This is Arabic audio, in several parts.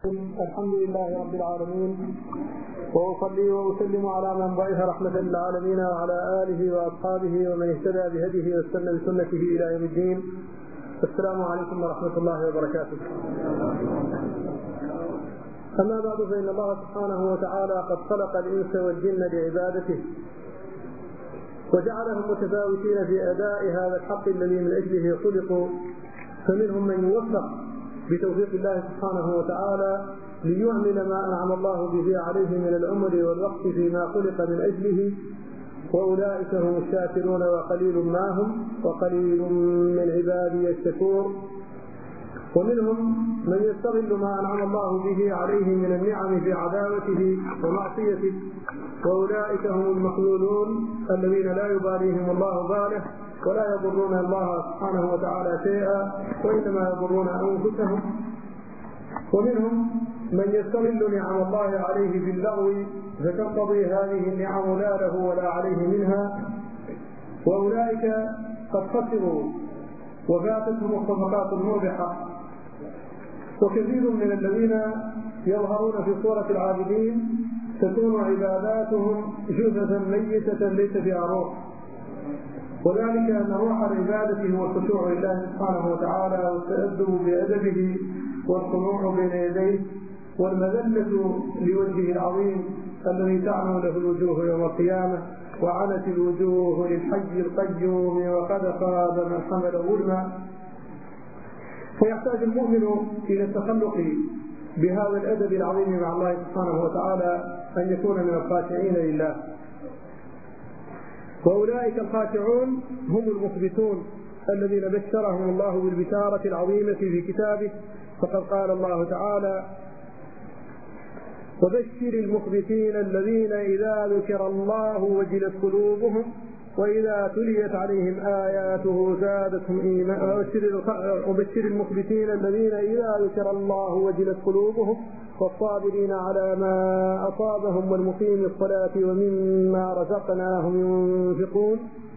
الحمد لله رب العالمين، وأصلي وأسلم على من بعث رحمة للعالمين وعلى آله وأصحابه ومن اهتدى بهديه واستنى بسنته إلى يوم الدين. السلام عليكم ورحمة الله وبركاته. أما بعد، فإن الله سبحانه وتعالى قد خلق الإنس والجن لعبادته، وجعلهم متفاوتين في أداء هذا الحق الذي من أجله خلقوا، فمنهم من يوفق بتوفيق الله سبحانه وتعالى ليعمل ما أنعم الله به عليه من العمر والوقت فيما خلق من أجله، وأولئك هم الشاكرون وقليل ما هم، وقليل من عبادي الشكور. ومنهم من يستغل ما أنعم الله به عليه من النعم في عداوته ومعصيته، وأولئك هم المخذولون الذين لا يباليهم الله باله ولا يضرون الله سبحانه وتعالى شيئا، وإنما يضرون أنفسهم. ومنهم من يستغل نعم الله عليه في اللغو فتنقضي هذه النعم لا له ولا عليه منها، وأولئك قد خسروا وفاتتهم الصفقات المربحة. وكثير من الذين يظهرون في صورة العابدين تكون عباداتهم جثثا ميتة ليس فيها روح، وذلك أن روح العبادة هو الخشوع لله سبحانه وتعالى والتأدب بأدبه والخضوع بين يديه والمذلة لوجهه العظيم الذي تعلو له الوجوه يوم القيامة، وعنت الوجوه للحي القيوم وقد خاب من حمل ظلما. فيحتاج المؤمن إلى التخلق بهذا الأدب العظيم مع الله سبحانه وتعالى أن يكون من الخاشعين لله. وأولئك الخاشعون هم المخبتون الذين بشرهم الله بالبشارة العظيمة في كتابه، فقد قال الله تعالى: وبشر المخبتين الذين إذا ذكر الله وجلت قلوبهم وإذا تليت عليهم آياته زادتهم إيمانا. وبشر المخبتين الذين إذا ذكر الله وجلت قلوبهم والصابرين على ما أصابهم والمقيم الصلاة ومما رزقناهم ينفقون.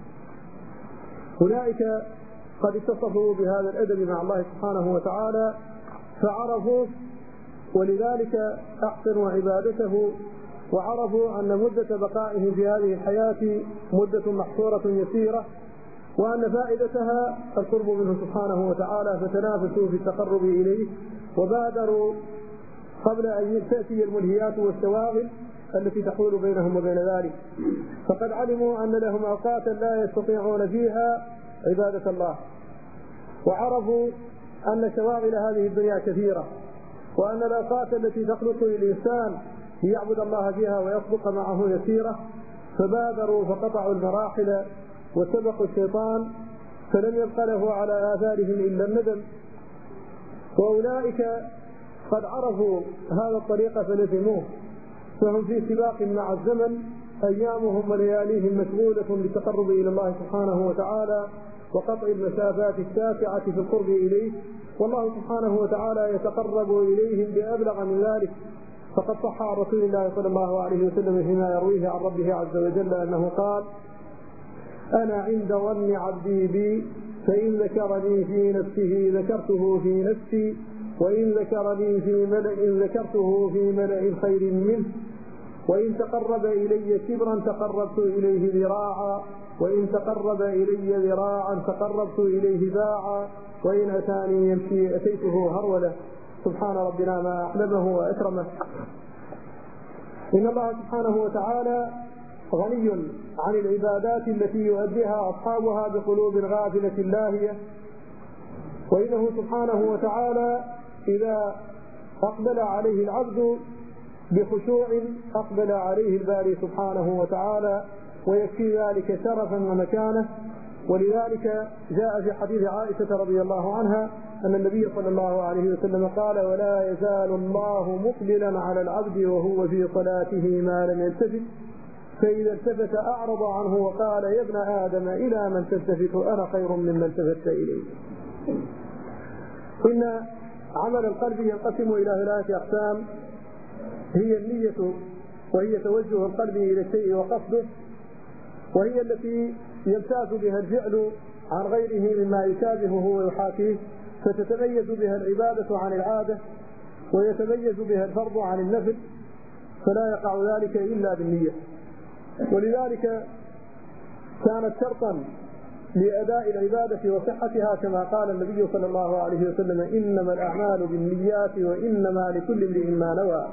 أولئك قد اتصفوا بهذا الأدب مع الله سبحانه وتعالى فعرفوا، ولذلك أحسنوا عبادته، وعرفوا أن مدة بقائهم في هذه الحياة مدة محصورة يسيرة، وأن فائدتها القرب منه سبحانه وتعالى، فتنافسوا في التقرب إليه وبادروا قبل أن تأتي الملهيات والشواغل التي تحول بينهم وبين ذلك. فقد علموا أن لهم أوقاتا لا يستطيعون فيها عبادة الله، وعرفوا أن شواغل هذه الدنيا كثيرة، وأن الأوقات التي تخلق للإنسان ليعبد الله فيها ويصدق معه يسيرة، فبادروا فقطعوا المراحل وسبقوا الشيطان، فلم يبق له على آثارهم إلا الندم. وأولئك قد عرفوا هذا الطريق فلزموه، فهم في سباق مع الزمن، أيامهم ولياليهم مشغولة بالتقرب إلى الله سبحانه وتعالى وقطع المسافات الشاسعة في القرب إليه، والله سبحانه وتعالى يتقرب إليهم بأبلغ من ذلك. فقد صح عن رسول الله صلى الله عليه وسلم فيما يرويه عن ربه عز وجل أنه قال: أنا عند ظن عبدي بي، فإن ذكرني في نفسه ذكرته في نفسي، وإن ذكرني في ملأ ذكرته في ملأ خير منه، وإن تقرب إلي شبرا تقربت إليه ذراعا، وإن تقرب إلي ذراعا تقربت إليه باعا، وإن أتاني يمشي أتيته هرولة. سبحان ربنا ما أحلمه وأكرمه. إن الله سبحانه وتعالى غني عن العبادات التي يؤديها أصحابها بقلوب غافلة لاهية، وإنه سبحانه وتعالى إذا أقبل عليه العبد بخشوع أقبل عليه الباري سبحانه وتعالى، ويكفي ذلك شرفا ومكانه. ولذلك جاء في حديث عائشة رضي الله عنها أن النبي صلى الله عليه وسلم قال: ولا يزال الله مقبلا على العبد وهو في صلاته ما لم يلتفت، فإذا التفت أعرض عنه وقال: يا ابن آدم إلى من تلتفت، أنا خير ممن التفت إليه. إن عمل القلب ينقسم إلى 3 أقسام: هي النية، وهي توجه القلب إلى الشيء وقصده، وهي التي يمتاز بها الفعل عن غيره مما يشابهه ويحاكيه فتتميز بها العبادة عن العادة، ويتميز بها الفرض عن النفل، فلا يقع ذلك إلا بالنية. ولذلك كانت شرطا لأداء العبادة وصحتها، كما قال النبي صلى الله عليه وسلم: إنما الأعمال بالنيات وإنما لكل امرئ ما نوى.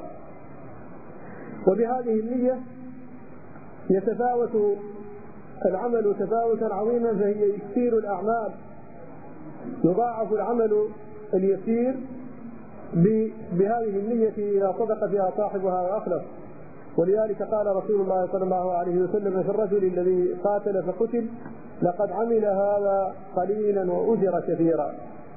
وبهذه النية يتفاوت العمل تفاوتا عظيما، فهي يكثير الأعمال، يضاعف العمل اليسير بهذه النية إذا صدق فيها صاحبها وأخلص. ولذلك قال رسول الله صلى الله عليه وسلم في الرجل الذي قاتل فقتل: لقد عمل هذا قليلا وأجر كثيرا.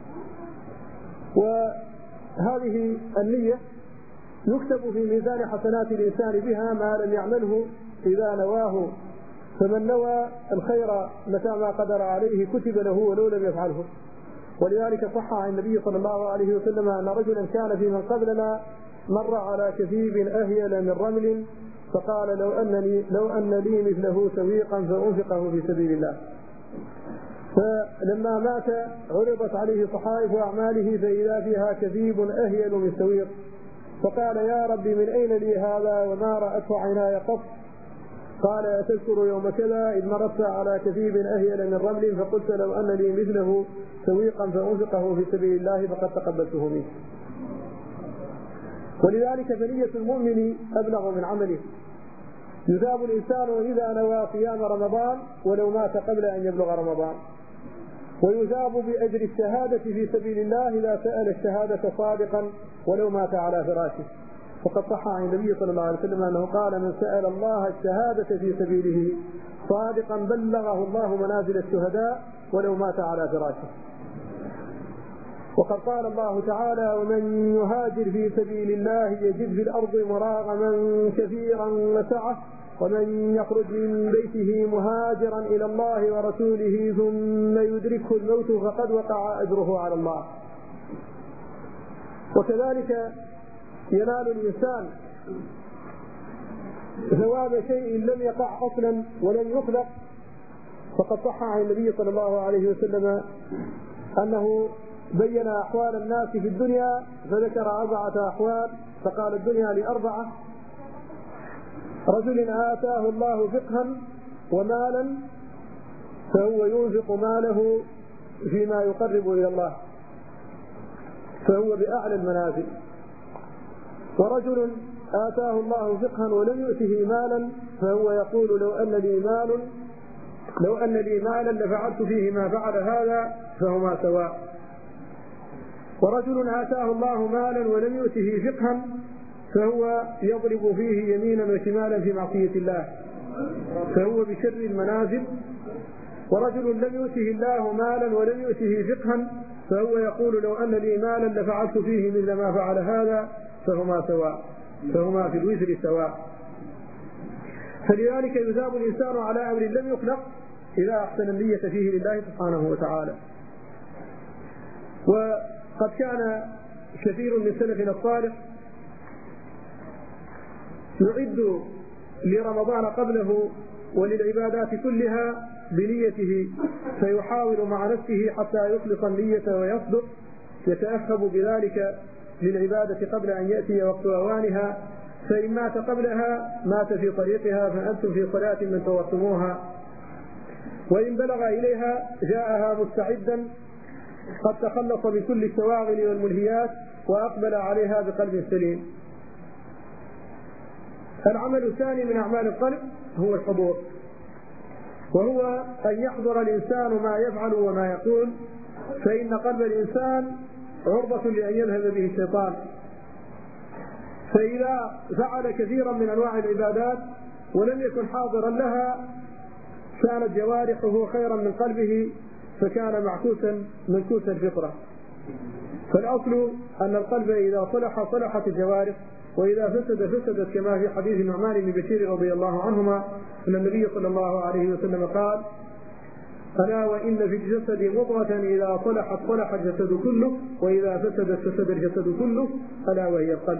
وهذه النية يكتب في ميزان حسنات الإنسان بها ما لم يعمله إذا نواه، فمن نوى الخير متى ما قدر عليه كتب له ولو لم يفعله. ولذلك صح عن النبي صلى الله عليه وسلم أن رجلا كان في من قبلنا مر على كثيب أهيل من رمل فقال: لو أن لي مثله سويقا فأنفقه في سبيل الله. فلما مات عرضت عليه صحائف أعماله فإذا فيها كثيب أهيل من سويق، فقال: يا ربي من أين لي هذا وما رأته عيناي قط؟ قال: أتذكر يوم كذا إذ مررت على كثيب أهيل من رمل فقلت لو أن لي مثله سويقا فأنفقه في سبيل الله فقد تقبلته منه. ولذلك فنية المؤمن أبلغ من عمله. يثاب الإنسان إذا نوى قيام رمضان ولو مات قبل أن يبلغ رمضان، ويثاب بأجر الشهادة في سبيل الله إذا سأل الشهادة صادقا ولو مات على فراشه. وقد صح عن النبي صلى الله عليه وسلم أنه قال: من سأل الله الشهادة في سبيله صادقا بلغه الله منازل الشهداء ولو مات على فراشه. وقد قال الله تعالى: ومن يهاجر في سبيل الله يجد في الأرض مراغما كثيرا وسعة، ومن يخرج من بيته مهاجرا إلى الله ورسوله ثم يدركه الموت فقد وقع أجره على الله. وكذلك ينال الإنسان ثواب شيء لم يقع أصلا ولم يخلق. فقد صح عن النبي صلى الله عليه وسلم أنه بين أحوال الناس في الدنيا فذكر 4 أحوال، فقال: الدنيا ل4: رجل آتاه الله فقها ومالا فهو ينفق ماله فيما يقرب إلى الله فهو بأعلى المنازل. ورجل آتاه الله فقها ولم يؤته مالا فهو يقول: لو أن لي مالا لفعلت فيه ما فعل هذا، فهما سواء. ورجل آتاه الله مالا ولم يؤته فقها فهو يضرب فيه يمينا وشمالا في معصية الله، فهو بشر المنازل. ورجل لم يؤته الله مالا ولم يؤته فقها فهو يقول: لو أن لي مالا لفعلت فيه مثل ما فعل هذا، فهما سواء، فهما في الوزر سواء. فلذلك يثاب الإنسان على أمر لم يخلق إذا أحسن النية فيه لله سبحانه وتعالى. وقد كان كثير من سلفنا الصالح يعد لرمضان قبله وللعبادات كلها بنيته، فيحاول مع نفسه حتى يخلص النية ويصدق، يتأهب بذلك للعبادة قبل أن يأتي وقت أوانها، فإن مات قبلها مات في طريقها فأنتم في صلاة من توقتموها، وإن بلغ إليها جاءها مستعدا قد تخلص من كل الشواغل والملهيات وأقبل عليها بقلب سليم. العمل الثاني من أعمال القلب هو الحضور، وهو أن يحضر الإنسان ما يفعل وما يقول، فإن قلب الإنسان عرضة لأن يذهب به الشيطان. فإذا فعل كثيرا من أنواع العبادات ولم يكن حاضرا لها كانت جوارحه خيرا من قلبه، فكان معكوسا منكوس الفطرة. فالأصل أن القلب إذا صلح صلحت الجوارح، وإذا فسدت كما في حديث النعمان بن بشير رضي الله عنهما أن النبي صلى الله عليه وسلم قال: ألا وإن في الجسد مضغة إذا صلحت صلح الجسد كله، وإذا فسدت فسد الجسد كله، ألا وهي القلب.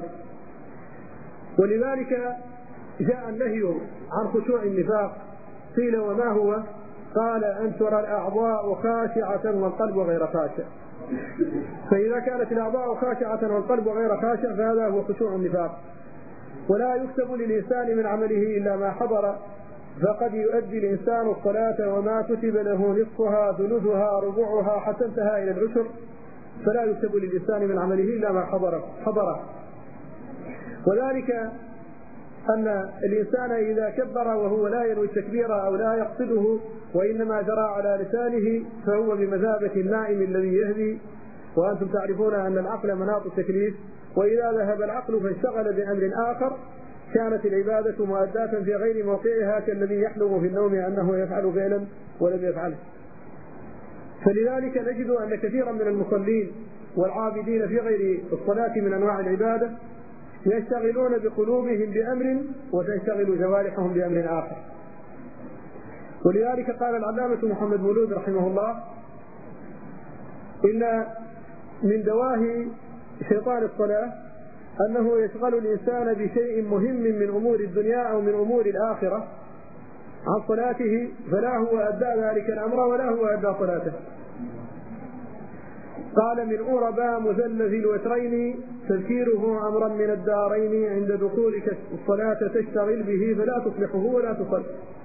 ولذلك جاء النهي عن خشوع النفاق. قيل: وما هو؟ قال: أن ترى الأعضاء خاشعة والقلب غير خاشع. فإذا كانت الأعضاء خاشعة والقلب غير خاشع فهذا هو خشوع النفاق. ولا يكتب للإنسان من عمله إلا ما حضر، فقد يؤدي الإنسان الصلاة وما كتب له نصفها ثلثها ربعها حتى انتهى إلى العشر، فلا يكتب للإنسان من عمله إلا ما حضره. وذلك أن الإنسان إذا كبر وهو لا ينوي التكبير أو لا يقصده وإنما جرى على لسانه فهو بمثابة النائم الذي يهدي، وأنتم تعرفون أن العقل مناط التكليف، وإذا ذهب العقل فانشغل بأمر آخر كانت العبادة مؤداة في غير موقعها كالذي يحلم في النوم أنه يفعل فعلا ولم يفعله. فلذلك نجد أن كثيرا من المصلين والعابدين في غير الصلاة من أنواع العبادة يشتغلون بقلوبهم بأمر وتنشغل جوارحهم بأمر آخر. ولذلك قال العلامة محمد مولود رحمه الله: إن من دواهي شيطان الصلاة أنه يشغل الإنسان بشيء مهم من أمور الدنيا أو من أمور الآخرة عن صلاته، فلا هو أدى ذلك الأمر ولا هو أدى صلاته. قال: من أوربا مثلث الوترين تذكيره أمرا من الدارين، عند دخولك الصلاة تشتغل به فلا تصلحه ولا تصل.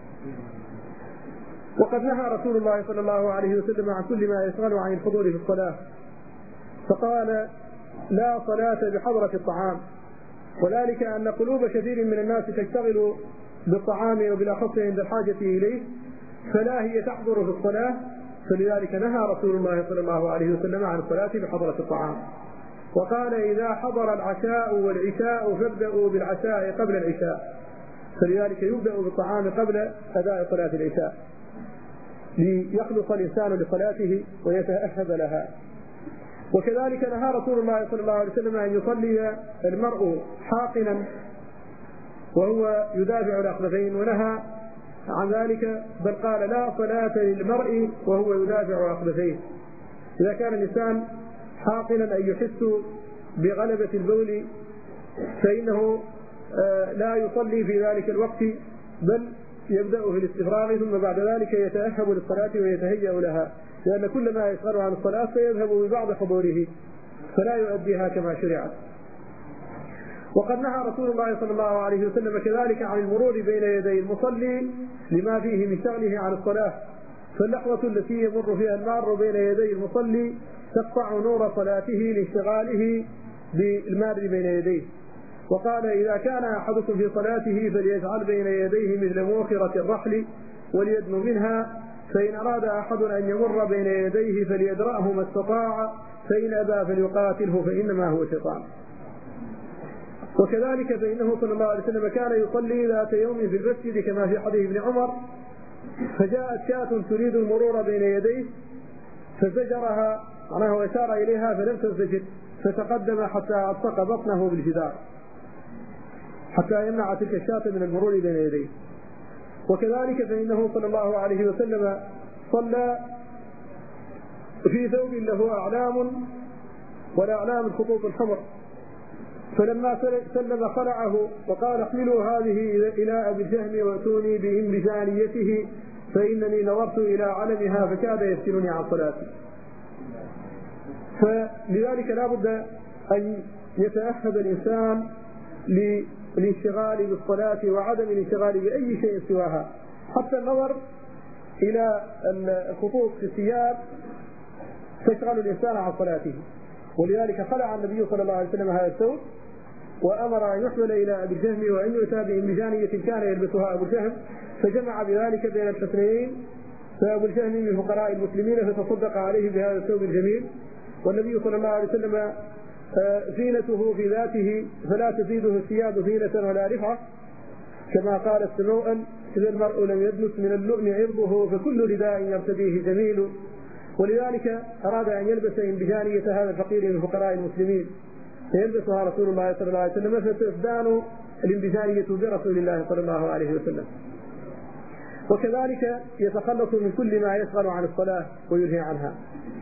وقد نهى رسول الله صلى الله عليه وسلم عن كل ما يشغل عن الحضور في الصلاة، فقال: لا صلاة بحضرة الطعام، وذلك أن قلوب كثير من الناس تشتغل بالطعام وبالأخص عند الحاجة إليه، فلا هي تحضر في الصلاة، فلذلك نهى رسول الله صلى الله عليه وسلم عن الصلاة بحضرة الطعام. وقال: إذا حضر العشاء والعشاء فابدأوا بالعشاء قبل العشاء، فلذلك يبدأ بالطعام قبل أداء صلاة العشاء ليخلص الإنسان لصلاته ويتأهب لها. وكذلك نهى رسول الله صلى الله عليه وسلم أن يصلي المرء حاقنا وهو يدافع الأخبثين، ونهى عن ذلك، بل قال: لا صلاة للمرء وهو يدافع الأخبثين. إذا كان الإنسان حاقنا أن يحس بغلبة البول فإنه لا يصلي في ذلك الوقت، بل يبدأ في الاستفراغ ثم بعد ذلك يتأهب للصلاة ويتهيأ لها، لأن كل ما يشغل عن الصلاة سيذهب ببعض حضوره فلا يؤديها كما شرعت. وقد نهى رسول الله صلى الله عليه وسلم كذلك عن المرور بين يدي المصلي لما فيه من شغله عن الصلاة، فاللحظة التي يمر فيها المار بين يدي المصلي تقطع نور صلاته لاشتغاله بالمار بين يديه. وقال: إذا كان أحدكم في صلاته فليجعل بين يديه مثل مؤخرة الرحل وليدن منها، فإن أراد أحد أن يمر بين يديه فليدرأه ما استطاع، فإن أبى فليقاتله فإنما هو شيطان. وكذلك فإنه صلى الله عليه وسلم كان يصلي ذات يوم في المسجد كما في حديث ابن عمر، فجاءت شاة تريد المرور بين يديه فزجرها معناه وإشار إليها فلم تزجر، فتقدم حتى ألصق بطنه بالجدار حتى يمنع تلك الشاة من المرور بين يديه. وكذلك فإنه صلى الله عليه وسلم صلى في ثوب له أعلام والأعلام الخطوط الحمر، فلما سلم خلعه وقال: احملوا هذه إلى أبي الجهم وأتوني بهم بجانيته فإنني نظرت إلى علمها فكاد يفتنني عن صلاتي. فلذلك لا بد أن يتأهب الإنسان للانشغال بالصلاة وعدم الانشغال بأي شيء سواها، حتى النظر إلى الخطوط في الثياب تشغل الإنسان عن صلاته. ولذلك خلع النبي صلى الله عليه وسلم هذا الثوب وأمر أن يحمل إلى أبي الجهم وأن يؤتى بمجانية كان يلبسها أبو الجهم، فجمع بذلك بين الحسنين، فأبو الجهم من فقراء المسلمين فتصدق عليه بهذا الثوب الجميل. والنبي صلى الله عليه وسلم زينته في ذاته فلا تزيده الثياب زينة ولا رفعة، كما قال السموء: إذا المرء لم يدنس من اللؤم عرضه فكل رداء يرتديه جميل. ولذلك أراد أن يلبس بجانية هذا الفقير من فقراء المسلمين فيلبسها رسول الله صلى الله عليه وسلم، فتزدان الانبجانية برسول الله صلى الله عليه وسلم. وكذلك يتخلص من كل ما يشغل عن الصلاة وينهي عنها.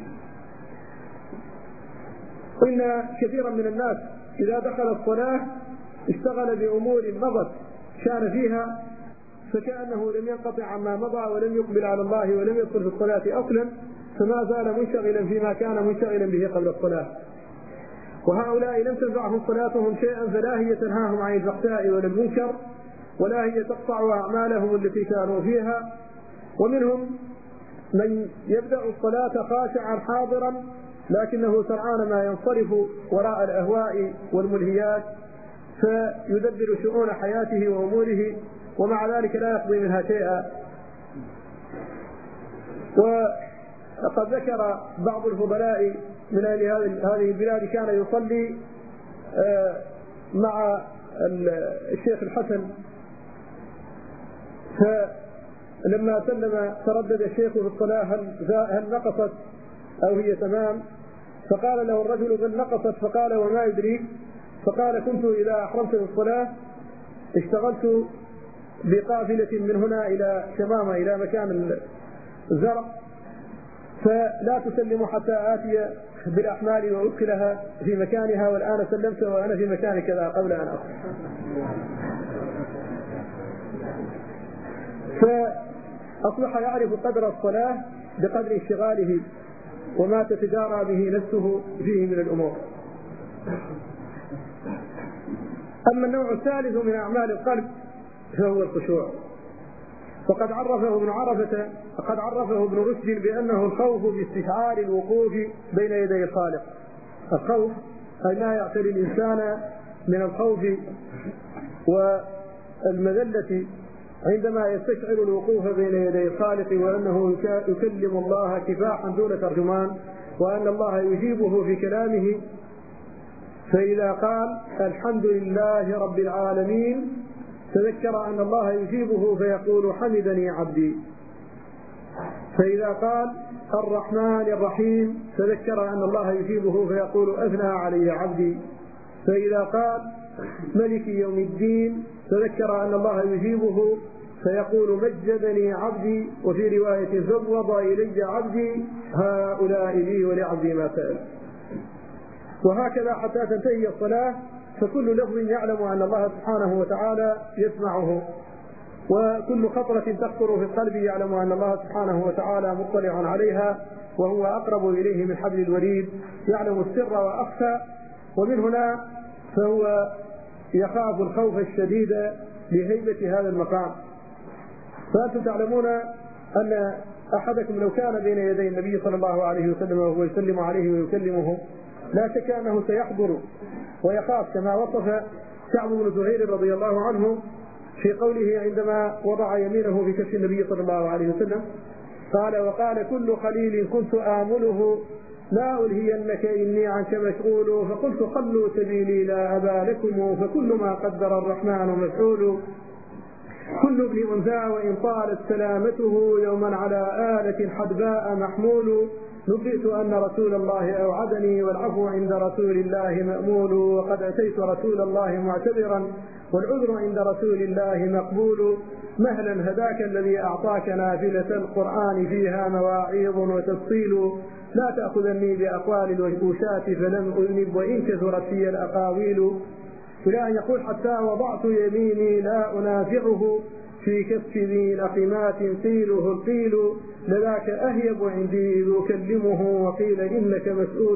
إن كثيرا من الناس إذا دخل الصلاة اشتغل بأمور مضت كان فيها فكأنه لم ينقطع عما مضى ولم يقبل على الله ولم يدخل في الصلاة أصلا، فما زال منشغلا فيما كان منشغلا به قبل الصلاة. وهؤلاء لم تنفعهم صلاتهم شيئا، فلا هي تنهاهم عن الفحشاء ولا المنكر، ولا هي تقطع أعمالهم التي كانوا فيها. ومنهم من يبدأ الصلاة خاشعا حاضرا، لكنه سرعان ما ينصرف وراء الأهواء والملهيات، فيدبر شؤون حياته وأموره، ومع ذلك لا يقضي منها شيئا. وقد ذكر بعض الفضلاء من أهل هذه البلاد كان يصلي مع الشيخ الحسن، فلما سلم تردد الشيخ في الصلاة هل نقصت أو هي تمام؟ فقال له الرجل بل نقصت. فقال وما يدريك؟ فقال كنت إذا أحرمت بالصلاة اشتغلت بقافلة من هنا إلى شمامة إلى مكان الزرع، فلا تسلم حتى آتي بالأحمال وأدخلها في مكانها، والآن سلمت وأنا في مكان كذا قبل أن أخرج. فأصبح يعرف قدر الصلاة بقدر انشغاله وما تتجارى به نفسه فيه من الأمور. أما النوع الثالث من أعمال القلب فهو الخشوع، وقد عرفه ابن رشد بأنه الخوف باستشعار الوقوف بين يدي الخالق. الخوف أي ما يعتري الإنسان من الخوف والمذلة عندما يستشعر الوقوف بين يدي الخالق، وأنه يكلم الله كفاحا دون ترجمان، وأن الله يجيبه في كلامه. فإذا قال الحمد لله رب العالمين تذكر أن الله يجيبه فيقول حمدني عبدي. فإذا قال الرحمن الرحيم تذكر أن الله يجيبه فيقول أثنى علي عبدي. فإذا قال ملك يوم الدين تذكر أن الله يجيبه فيقول مجدني عبدي. وفي رواية فوض إلي عبدي هؤلاء لي ولعبدي ما سأل. وهكذا حتى تنتهي الصلاة، فكل لفظ يعلم أن الله سبحانه وتعالى يسمعه، وكل خطرة تخطر في القلب يعلم أن الله سبحانه وتعالى مطلع عليها، وهو أقرب إليه من حبل الوريد، يعلم السر وأخفى. ومن هنا فهو يخاف الخوف الشديد لهيبة هذا المقام. فأنتم تعلمون أن أحدكم لو كان بين يدي النبي صلى الله عليه وسلم وهو يسلم عليه ويكلمه لا شك أنه سيحضر ويخاف، كما وصف كعب بن زهير رضي الله عنه في قوله عندما وضع يمينه في كف النبي صلى الله عليه وسلم قال وقال كل خليل كنت آمله لا ألهينك إني عنك مشغول. فقلت خلوا سبيلي لا أبا لكم فكل ما قدر الرحمن مفعول. كل ابن أنثى وإن طالت سلامته يوما على آلة حدباء محمول. نبئت أن رسول الله أوعدني والعفو عند رسول الله مأمول. وقد أتيت رسول الله معتذرا والعذر عند رسول الله مقبول. مهلا هداك الذي أعطاك نافلة القرآن فيها مواعيظ وتفصيل. لا تأخذني بأقوال الوشاة فلم أذنب وإن كثرت في الأقاويل. إلى أن يقول حتى وضعت يميني لا أنافعه في كف ذي لقمات قيله القيل. لذاك أهيب عندي إذ أكلمه وقيل إنك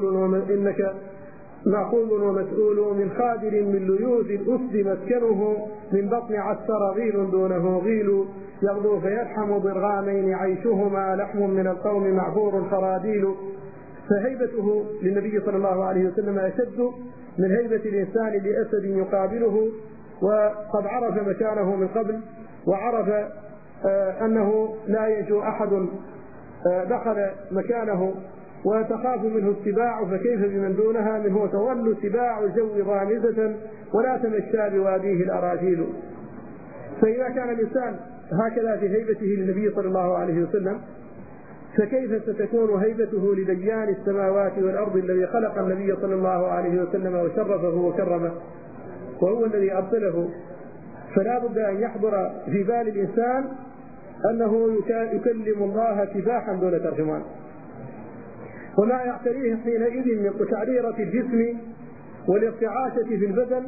معقوب ومسؤول. من خادر من ليوث الأسد مسكنه من بطن عسر غيل دونه غيل. يغدو فيلحم ضرغامين عيشهما لحم من القوم معبور خراديل. فهيبته للنبي صلى الله عليه وسلم أشد من هيبة الإنسان لأسد يقابله. وقد عرف مكانه من قبل، وعرف أنه لا ينجو أحد دخل مكانه وتخاف منه السباع، فكيف بمن دونها منه تظل سباع الجو ضامزة ولا تمشى بواديه الأراجيل. فإذا كان الإنسان هكذا في هيبته للنبي صلى الله عليه وسلم، فكيف ستكون هيبته لديان السماوات والأرض الذي خلق النبي صلى الله عليه وسلم وشرفه وكرمه وهو الذي أرسله. فلا بد أن يحضر في بال الإنسان أنه يكلم الله كفاحا دون ترجمان، وما يعتريه حينئذ من قشعريرة الجسم والارتعاشة في البدن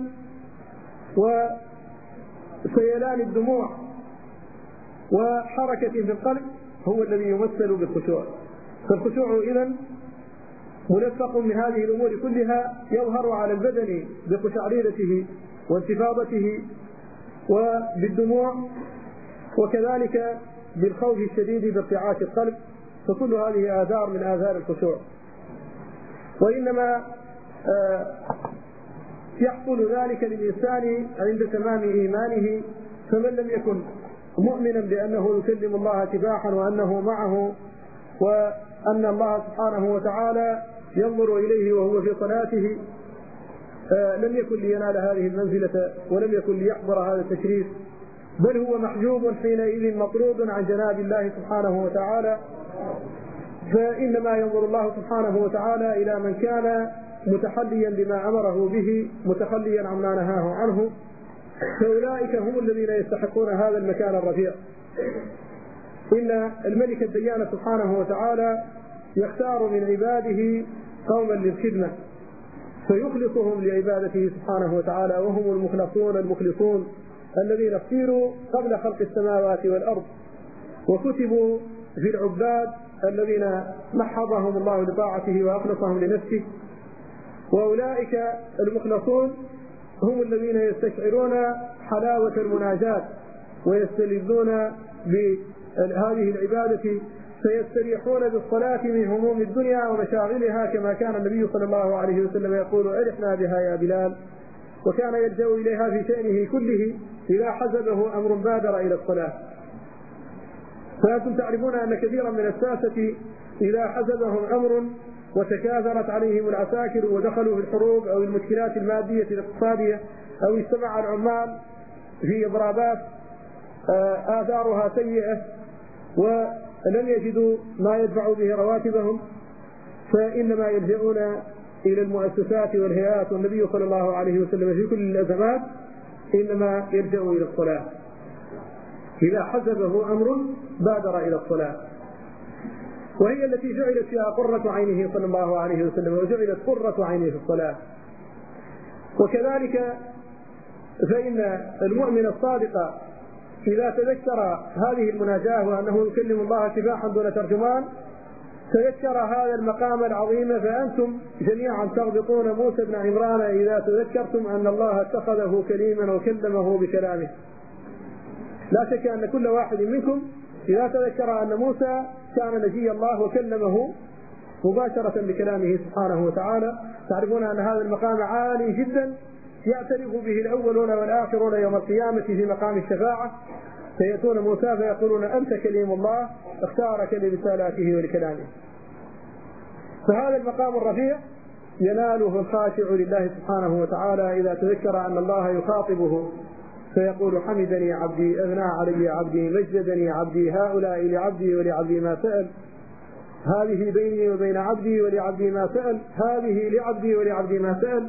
وسيلان الدموع وحركة في القلب هو الذي يمثل بالخشوع. فالخشوع إذن ملفق من هذه الأمور كلها، يظهر على البدن بقشعريرته وانتفاضته وبالدموع، وكذلك بالخوف الشديد بارتعاش القلب، فكل هذه آثار من آثار الخشوع. وإنما يحصل ذلك للإنسان عند تمام إيمانه، فمن لم يكن مؤمنا بأنه يكلم الله تباحا وأنه معه وأن الله سبحانه وتعالى ينظر إليه وهو في صلاته، لم يكن لينال هذه المنزلة ولم يكن ليحضر هذا التشريف، بل هو محجوب حينئذ مطرود عن جناب الله سبحانه وتعالى. فإنما ينظر الله سبحانه وتعالى إلى من كان متحليا بما أمره به متخليا عما نهاه عنه، فأولئك هم الذين يستحقون هذا المكان الرفيع. إن الملك الديان سبحانه وتعالى يختار من عباده قوما للخدمة فيخلصهم لعبادته سبحانه وتعالى، وهم المخلصون المخلصون الذين اختيروا قبل خلق السماوات والأرض، وكتبوا في العباد الذين محضهم الله لطاعته وأخلصهم لنفسه. وأولئك المخلصون هم الذين يستشعرون حلاوة المناجاة ويستلذون بهذه العبادة، فيستريحون بالصلاة من هموم الدنيا ومشاغلها، كما كان النبي صلى الله عليه وسلم يقول: أرحنا بها يا بلال. وكان يلجأ إليها في شأنه كله إذا حزبه أمر بادر إلى الصلاة. فأنتم تعرفون أن كثيرا من الساسة إذا حزبهم أمر وتكاثرت عليهم العساكر ودخلوا في الحروب أو المشكلات المادية الاقتصادية، أو اجتمع العمال في إضرابات آثارها سيئة ولم يجدوا ما يدفعوا به رواتبهم، فإنما يلجؤون إلى المؤسسات والهيئات. والنبي صلى الله عليه وسلم في كل الأزمات إنما يلجأ إلى الصلاة، إذا حزبه أمر بادر إلى الصلاة، وهي التي جعلت فيها قرة عينه صلى الله عليه وسلم، وجعلت قرة عينه في الصلاة. وكذلك فإن المؤمن الصادق إذا تذكر هذه المناجاة وأنه يكلم الله تباحا دون ترجمان، تذكر هذا المقام العظيم. فأنتم جميعا تغبطون موسى بن عمران إذا تذكرتم أن الله اتخذه كليما وكلمه بكلامه. لا شك أن كل واحد منكم إذا تذكر أن موسى كان نجي الله وكلمه مباشرة بكلامه سبحانه وتعالى، تعرفون أن هذا المقام عالي جدا يعترف به الأولون والآخرون يوم القيامة في مقام الشفاعة، فيأتون موسى فيقولون: أنت كليم الله اختارك لرسالاته ولكلامه. فهذا المقام الرفيع يناله الخاشع لله سبحانه وتعالى إذا تذكر أن الله يخاطبه فيقول: حمدني عبدي، أثنى علي عبدي، مجدني عبدي، هؤلاء لعبدي ولعبدي ما سأل، هذه بيني وبين عبدي ولعبدي ما سأل، هذه لعبدي ولعبدي ما سأل.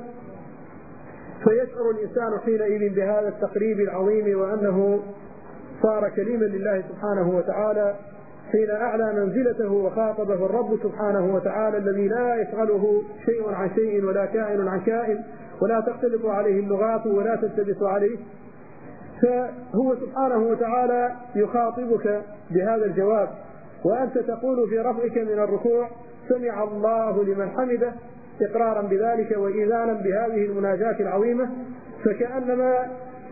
فيشعر الإنسان حينئذ بهذا التقريب العظيم، وأنه صار كليما لله سبحانه وتعالى حين أعلى منزلته وخاطبه الرب سبحانه وتعالى الذي لا يشغله شيء عن شيء ولا كائن عن كائن ولا تختلف عليه اللغات ولا تلتبس عليه. فهو سبحانه وتعالى يخاطبك بهذا الجواب، وأنت تقول في رفعك من الركوع: سمع الله لمن حمده، إقرارا بذلك وإذانا بهذه المناجاة العظيمة. فكأنما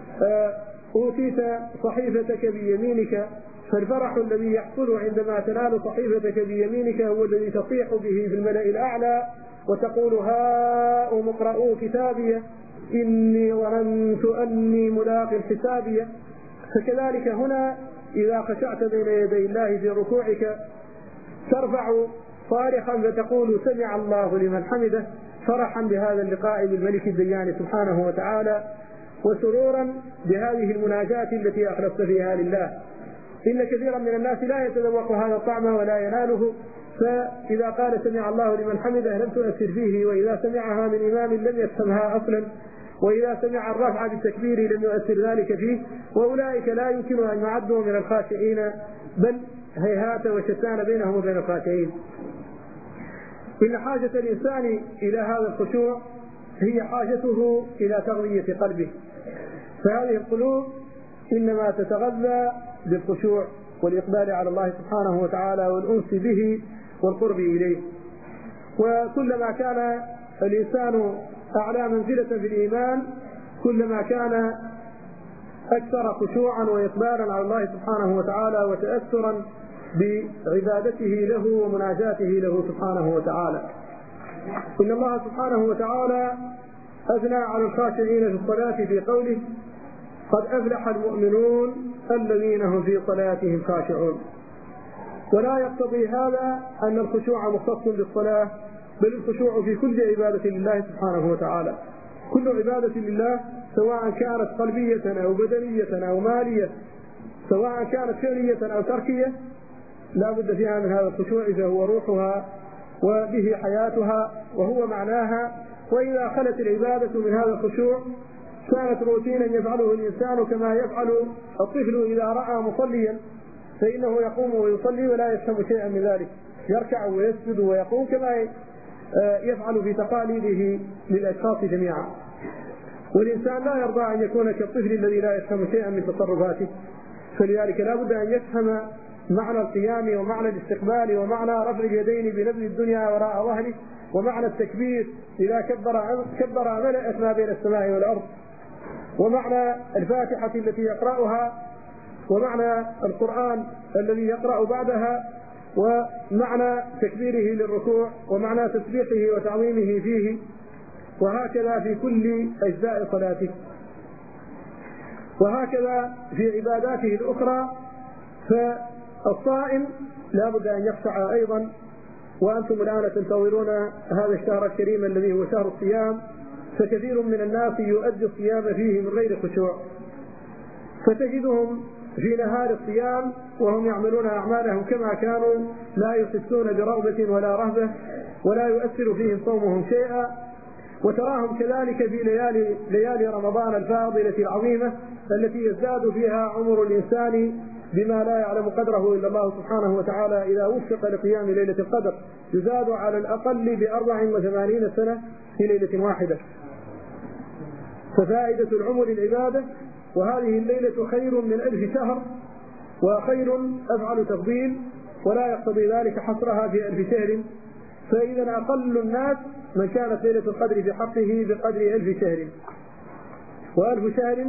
أوتيت صحيفتك بيمينك، فالفرح الذي يحصل عندما تنال صحيفتك بيمينك هو الذي تصيح به في الملأ الأعلى وتقول: هاؤم اقرءوا كتابي إني ظننت أني ملاق حسابي. فكذلك هنا إذا خشعت بين يدي الله في ركوعك ترفع صارخا فتقول: سمع الله لمن حمده، فرحا بهذا اللقاء بالملك الديان سبحانه وتعالى، وسرورا بهذه المناجاة التي أخلصت فيها لله. إن كثيرا من الناس لا يتذوق هذا الطعم ولا يناله، فإذا قال سمع الله لمن حمده لم تؤثر فيه، وإذا سمعها من إمام لم يفهمها أصلا، وإذا سمع الرفع بالتكبير لم يؤثر ذلك فيه. وأولئك لا يمكن أن يعدوا من الخاشعين، بل هيهات وشتان بينهم وبين الخاشعين. إن حاجة الإنسان إلى هذا الخشوع هي حاجته إلى تغذية قلبه، فهذه القلوب إنما تتغذى بالخشوع والإقبال على الله سبحانه وتعالى والأنس به والقرب إليه. وكلما كان الإنسان أعلى منزلة في الإيمان كلما كان أكثر خشوعا وإقبالا على الله سبحانه وتعالى وتأثرا بعبادته له ومناجاته له سبحانه وتعالى. إن الله سبحانه وتعالى أثنى على الخاشعين في الصلاة في قوله: قد أفلح المؤمنون الذين هم في صلاتهم خاشعون. ولا يقتضي هذا أن الخشوع مختص بالصلاة، بل الخشوع في كل عبادة لله سبحانه وتعالى. كل عبادة لله سواء كانت قلبية أو بدنية أو مالية، سواء كانت فعلية أو تركية، لا بد فيها من هذا الخشوع، فهو روحها وبه حياتها وهو معناها. وإذا خلت العبادة من هذا الخشوع كانت روتينا يفعله الإنسان كما يفعل الطفل إذا رأى مصليا فإنه يقوم ويصلي ولا يفهم شيئا من ذلك، يركع ويسجد ويقوم كما يفعل في تقاليده للأشخاص جميعا. والإنسان لا يرضى أن يكون كالطفل الذي لا يفهم شيئا من تصرفاته، فلذلك لا بد أن يفهم معنى القيام ومعنى الاستقبال ومعنى رفع اليدين بنبذ الدنيا وراء ظهره ومعنى التكبير إذا كبر ملأت ما بين السماء والأرض، ومعنى الفاتحة التي يقرأها، ومعنى القرآن الذي يقرأ بعدها، ومعنى تكبيره للركوع، ومعنى تسبيحه وتعظيمه فيه، وهكذا في كل أجزاء صلاته. وهكذا في عباداته الأخرى. فالصائم لا بد أن يخشع أيضا. وأنتم الآن تنتظرون هذا الشهر الكريم الذي هو شهر الصيام، فكثير من الناس يؤدي الصيام فيه من غير خشوع، فتجدهم في نهار الصيام وهم يعملون أعمالهم كما كانوا، لا يحسون برغبة ولا رهبة، ولا يؤثر فيهم صومهم شيئا. وتراهم كذلك في ليالي رمضان الفاضلة العظيمة التي يزداد فيها عمر الإنسان بما لا يعلم قدره إلا الله سبحانه وتعالى. إذا وفق لقيام ليلة القدر يزاد على الأقل ب84 سنة في ليلة واحدة. ففائدة العمر العبادة، وهذه الليلة خير من 1000 شهر، وخير أفعل تفضيل، ولا يقتضي ذلك حصرها في 1000 شهر. فإذا أقل الناس من كانت ليلة القدر في حقه بقدر 1000 شهر، و1000 شهر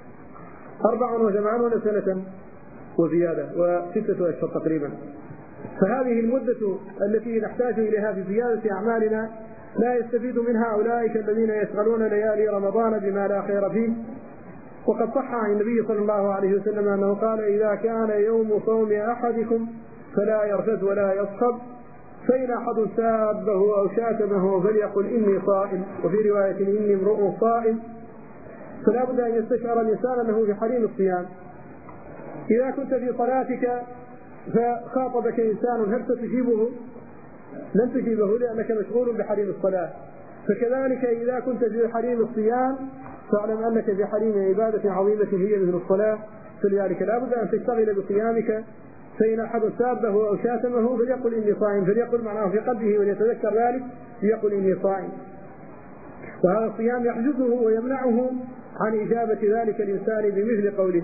84 سنة وزيادة و6 أشهر تقريبا. فهذه المدة التي نحتاج إليها في زيادة أعمالنا لا يستفيد منها أولئك الذين يشغلون ليالي رمضان بما لا خير فيه. وقد صح عن النبي صلى الله عليه وسلم أنه قال: إذا كان يوم صوم أحدكم فلا يرفث ولا يصخب، فإن أحد سابه أو شاتمه فليقل إني صائم، وفي رواية إني امرؤ صائم. فلا بد أن يستشعر الإنسان أنه في حريم الصيام. إذا كنت في صلاتك فخاطبك إنسان هل ستجيبه؟ لن تجيبه لأنك مشغول بحريم الصلاة. فكذلك إذا كنت في حريم الصيام فاعلم أنك في حريم عبادة عظيمة هي مثل الصلاة. فلذلك لا بد أن تشتغل بصيامك. فإن أحد سابه أو شاتمه فليقل إني صائم، فليقل معناه في قلبه وليتذكر ذلك، ليقل إني صائم. وهذا الصيام يحجزه ويمنعه عن إجابة ذلك الإنسان بمثل قوله.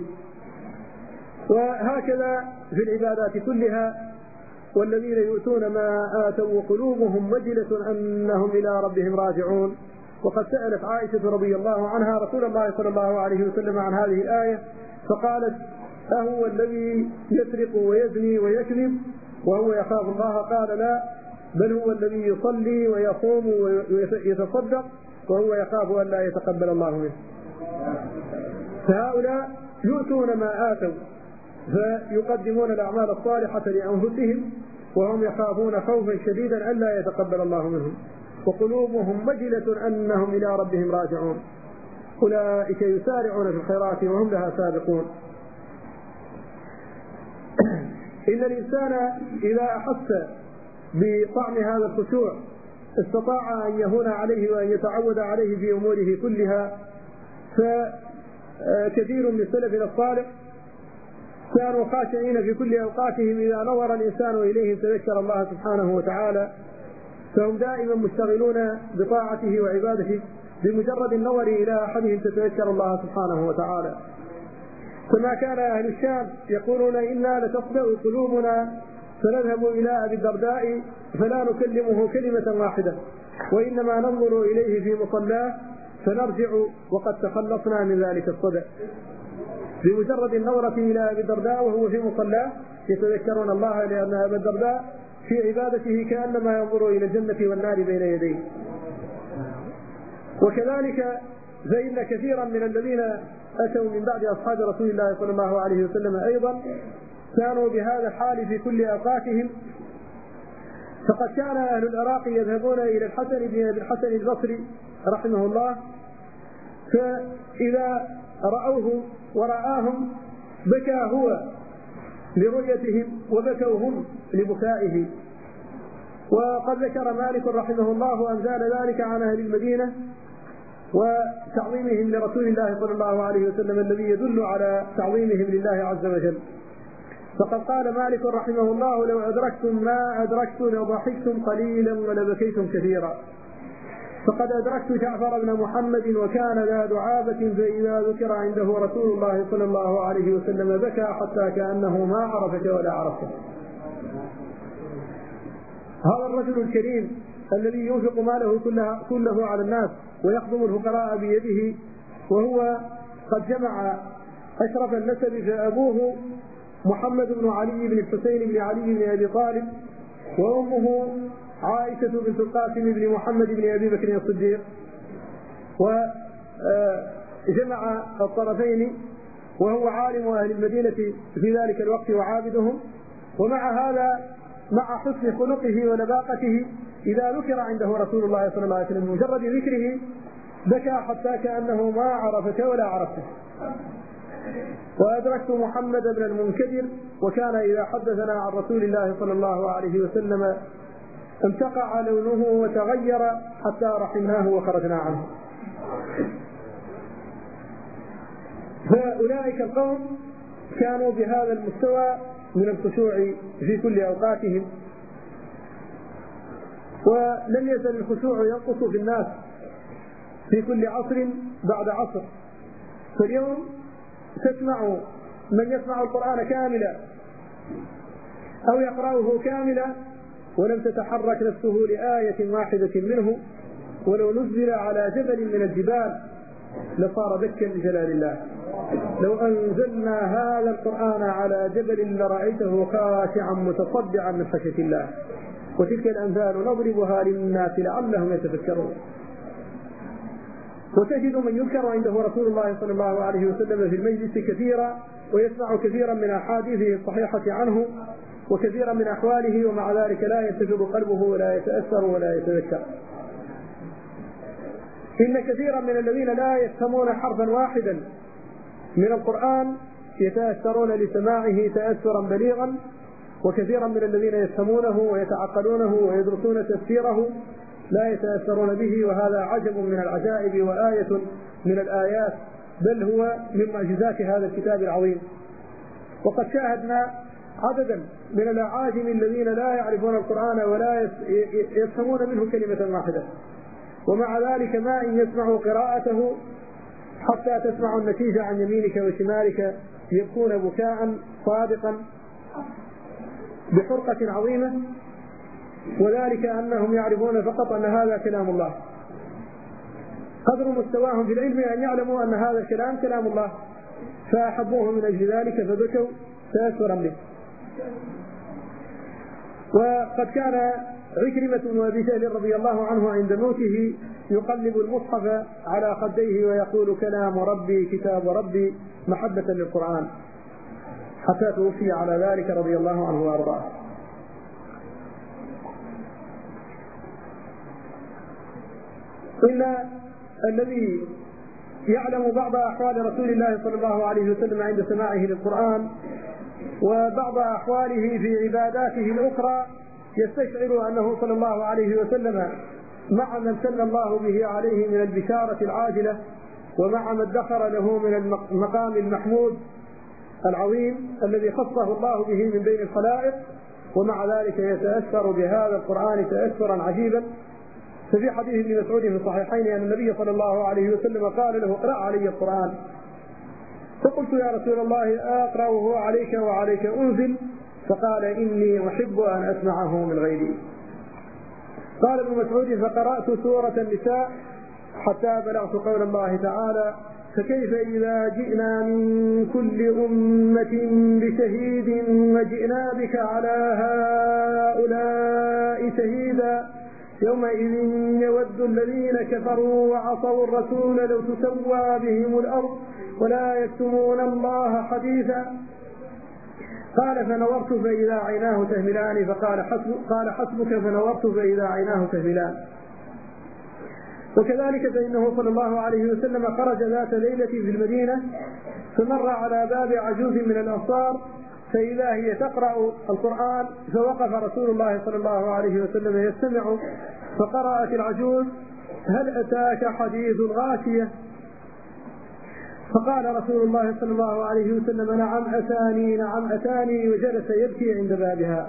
وهكذا في العبادات كلها: والذين يؤتون ما آتوا وقلوبهم وجلة أنهم إلى ربهم راجعون. وقد سألت عائشة رضي الله عنها رسول الله صلى الله عليه وسلم عن هذه الآية فقالت: أهو الذي يسرق ويزني ويكذب وهو يخاف الله؟ قال: لا، بل هو الذي يصلي ويصوم ويتصدق وهو يخاف أن لا يتقبل الله منه. فهؤلاء يؤتون ما آتوا، فيقدمون الأعمال الصالحة لأنفسهم وهم يخافون خوفا شديدا أن لا يتقبل الله منهم، وقلوبهم وجلة أنهم إلى ربهم راجعون. أولئك يسارعون في الخيرات وهم لها سابقون. إن الإنسان إذا أحس بطعم هذا الخشوع استطاع أن يهون عليه وأن يتعود عليه في أموره كلها. فكثير من سلفنا الصالح كانوا خاشعين في كل أوقاتهم، إذا نظر الإنسان إليهم تذكر الله سبحانه وتعالى، فهم دائما مشتغلون بطاعته وعبادته، بمجرد النظر إلى أحدهم تتذكر الله سبحانه وتعالى. كما كان أهل الشام يقولون: إنا لتصدأ قلوبنا فنذهب إلى أبي الدرداء فلا نكلمه كلمة واحدة، وإنما ننظر إليه في مصلاه فنرجع وقد تخلصنا من ذلك الصدع. بمجرد النظرة إلى أبي الدرداء وهو في مصلاه يتذكرون الله، لأن أبا الدرداء في عبادته كأنما ينظر إلى الجنة والنار بين يديه. وكذلك فإن كثيرا من الذين أتوا من بعد أصحاب رسول الله صلى الله عليه وسلم أيضا كانوا بهذا الحال في كل أوقاتهم. فقد كان أهل العراق يذهبون إلى الحسن بن أبي الحسن البصري رحمه الله، فإذا رأوه ورآهم بكى هو لرؤيتهم وبكوا هم لبكائه. وقد ذكر مالك رحمه الله أمثال ذلك عن أهل المدينة وتعظيمهم لرسول الله صلى الله عليه وسلم الذي يدل على تعظيمهم لله عز وجل. فقد قال مالك رحمه الله: لو أدركتم ما أدركت لضحكتم قليلا ولبكيتم كثيرا. فقد أدركت جعفر بن محمد وكان ذا دعابة، فإذا ذكر عنده رسول الله صلى الله عليه وسلم بكى حتى كأنه ما عرفك ولا عرفته. هذا الرجل الكريم الذي ينفق ماله كله على الناس ويخدم الفقراء بيده، وهو قد جمع أشرف النسب، فأبوه محمد بن علي بن الحسين بن علي بن أبي طالب، وأمه عائشة بنت القاسم بن محمد بن أبي بكر الصديق، وجمع الطرفين، وهو عالم أهل المدينة في ذلك الوقت وعابدهم. ومع هذا مع حسن خلقه ولباقته إذا ذكر عنده رسول الله صلى الله عليه وسلم مجرد ذكره بكى حتى كأنه ما عرفك ولا عرفته. وأدركت محمد بن المنكدر وكان إذا حدثنا عن رسول الله صلى الله عليه وسلم انتقع لونه وتغير حتى رحمناه وخرجنا عنه. فأولئك القوم كانوا بهذا المستوى من الخشوع في كل أوقاتهم، ولم يزل الخشوع ينقص في الناس في كل عصر بعد عصر. فاليوم تسمع من يسمع القرآن كاملا أو يقرأه كاملا ولم تتحرك نفسه لآية واحدة منه، ولو نزل على جبل من الجبال لصار دكا لجلال الله. لو أنزلنا هذا القرآن على جبل لرأيته خاشعا متصدعا من خشية الله. وتلك الأمثال نضربها للناس لعلهم يتفكرون. وتجد من يذكر عنده رسول الله صلى الله عليه وسلم في المجلس كثيرا، ويسمع كثيرا من أحاديثه الصحيحة عنه وكثيرا من أحواله، ومع ذلك لا ينتفض قلبه ولا يتأثر ولا يتذكر. إن كثيرا من الذين لا يفهمون حرفا واحدا من القرآن يتأثرون لسماعه تأثرا بليغا، وكثيرا من الذين يفهمونه ويتعقلونه ويدرسون تفسيره لا يتأثرون به، وهذا عجب من العجائب وآية من الآيات، بل هو من معجزات هذا الكتاب العظيم. وقد شاهدنا عددا من الأعاجم الذين لا يعرفون القرآن ولا يفهمون منه كلمة واحدة، ومع ذلك ما إن يسمعوا قراءته حتى تسمع النتيجة عن يمينك وشمالك يبكون بكاء صادقا بحرقة عظيمة، وذلك أنهم يعرفون فقط أن هذا كلام الله. قدر مستواهم في العلم أن يعلموا أن هذا الكلام كلام الله، فأحبوه من أجل ذلك فبكوا تأثرا به. وقد كان عكرمة بن أبي جهل رضي الله عنه عند موته يقلب المصحف على خديه ويقول: كلام ربي كتاب ربي محبة للقرآن، حتى توفي على ذلك رضي الله عنه وأرضاه. إن الذي يعلم بعض أحوال رسول الله صلى الله عليه وسلم عند سماعه للقرآن وبعض أحواله في عباداته الأخرى يستشعر أنه صلى الله عليه وسلم مع من سن الله به عليه من البشارة العاجلة، ومع ما ادخر له من المقام المحمود العظيم الذي خصه الله به من بين الخلائق، ومع ذلك يتأثر بهذا القرآن تأثرا عجيبا. ففي حديث ابن مسعود في الصحيحين أن النبي صلى الله عليه وسلم قال له: اقرأ علي القرآن. فقلت: يا رسول الله أقرأه عليك وعليك أنزل؟ فقال إني أحب أن أسمعه من غيري. قال ابن مسعود فقرأت سورة النساء حتى بلغت قول الله تعالى فكيف إذا جئنا من كل أمة بشهيد وجئنا بك على هؤلاء شهيدا يومئذ يود الذين كفروا وعصوا الرسول لو تسوى بهم الأرض ولا يكتمون الله حديثا. قال فنظرت فإذا عيناه تهملان قال حسبك فنظرت فإذا عيناه تهملان. وكذلك فإنه صلى الله عليه وسلم خرج ذات ليلة في المدينة فمر على باب عجوز من الأنصار فإذا هي تقرأ القرآن فوقف رسول الله صلى الله عليه وسلم يستمع فقرأت العجوز هل أتاك حديث الغاشية؟ فقال رسول الله صلى الله عليه وسلم نعم أتاني وجلس يبكي عند بابها.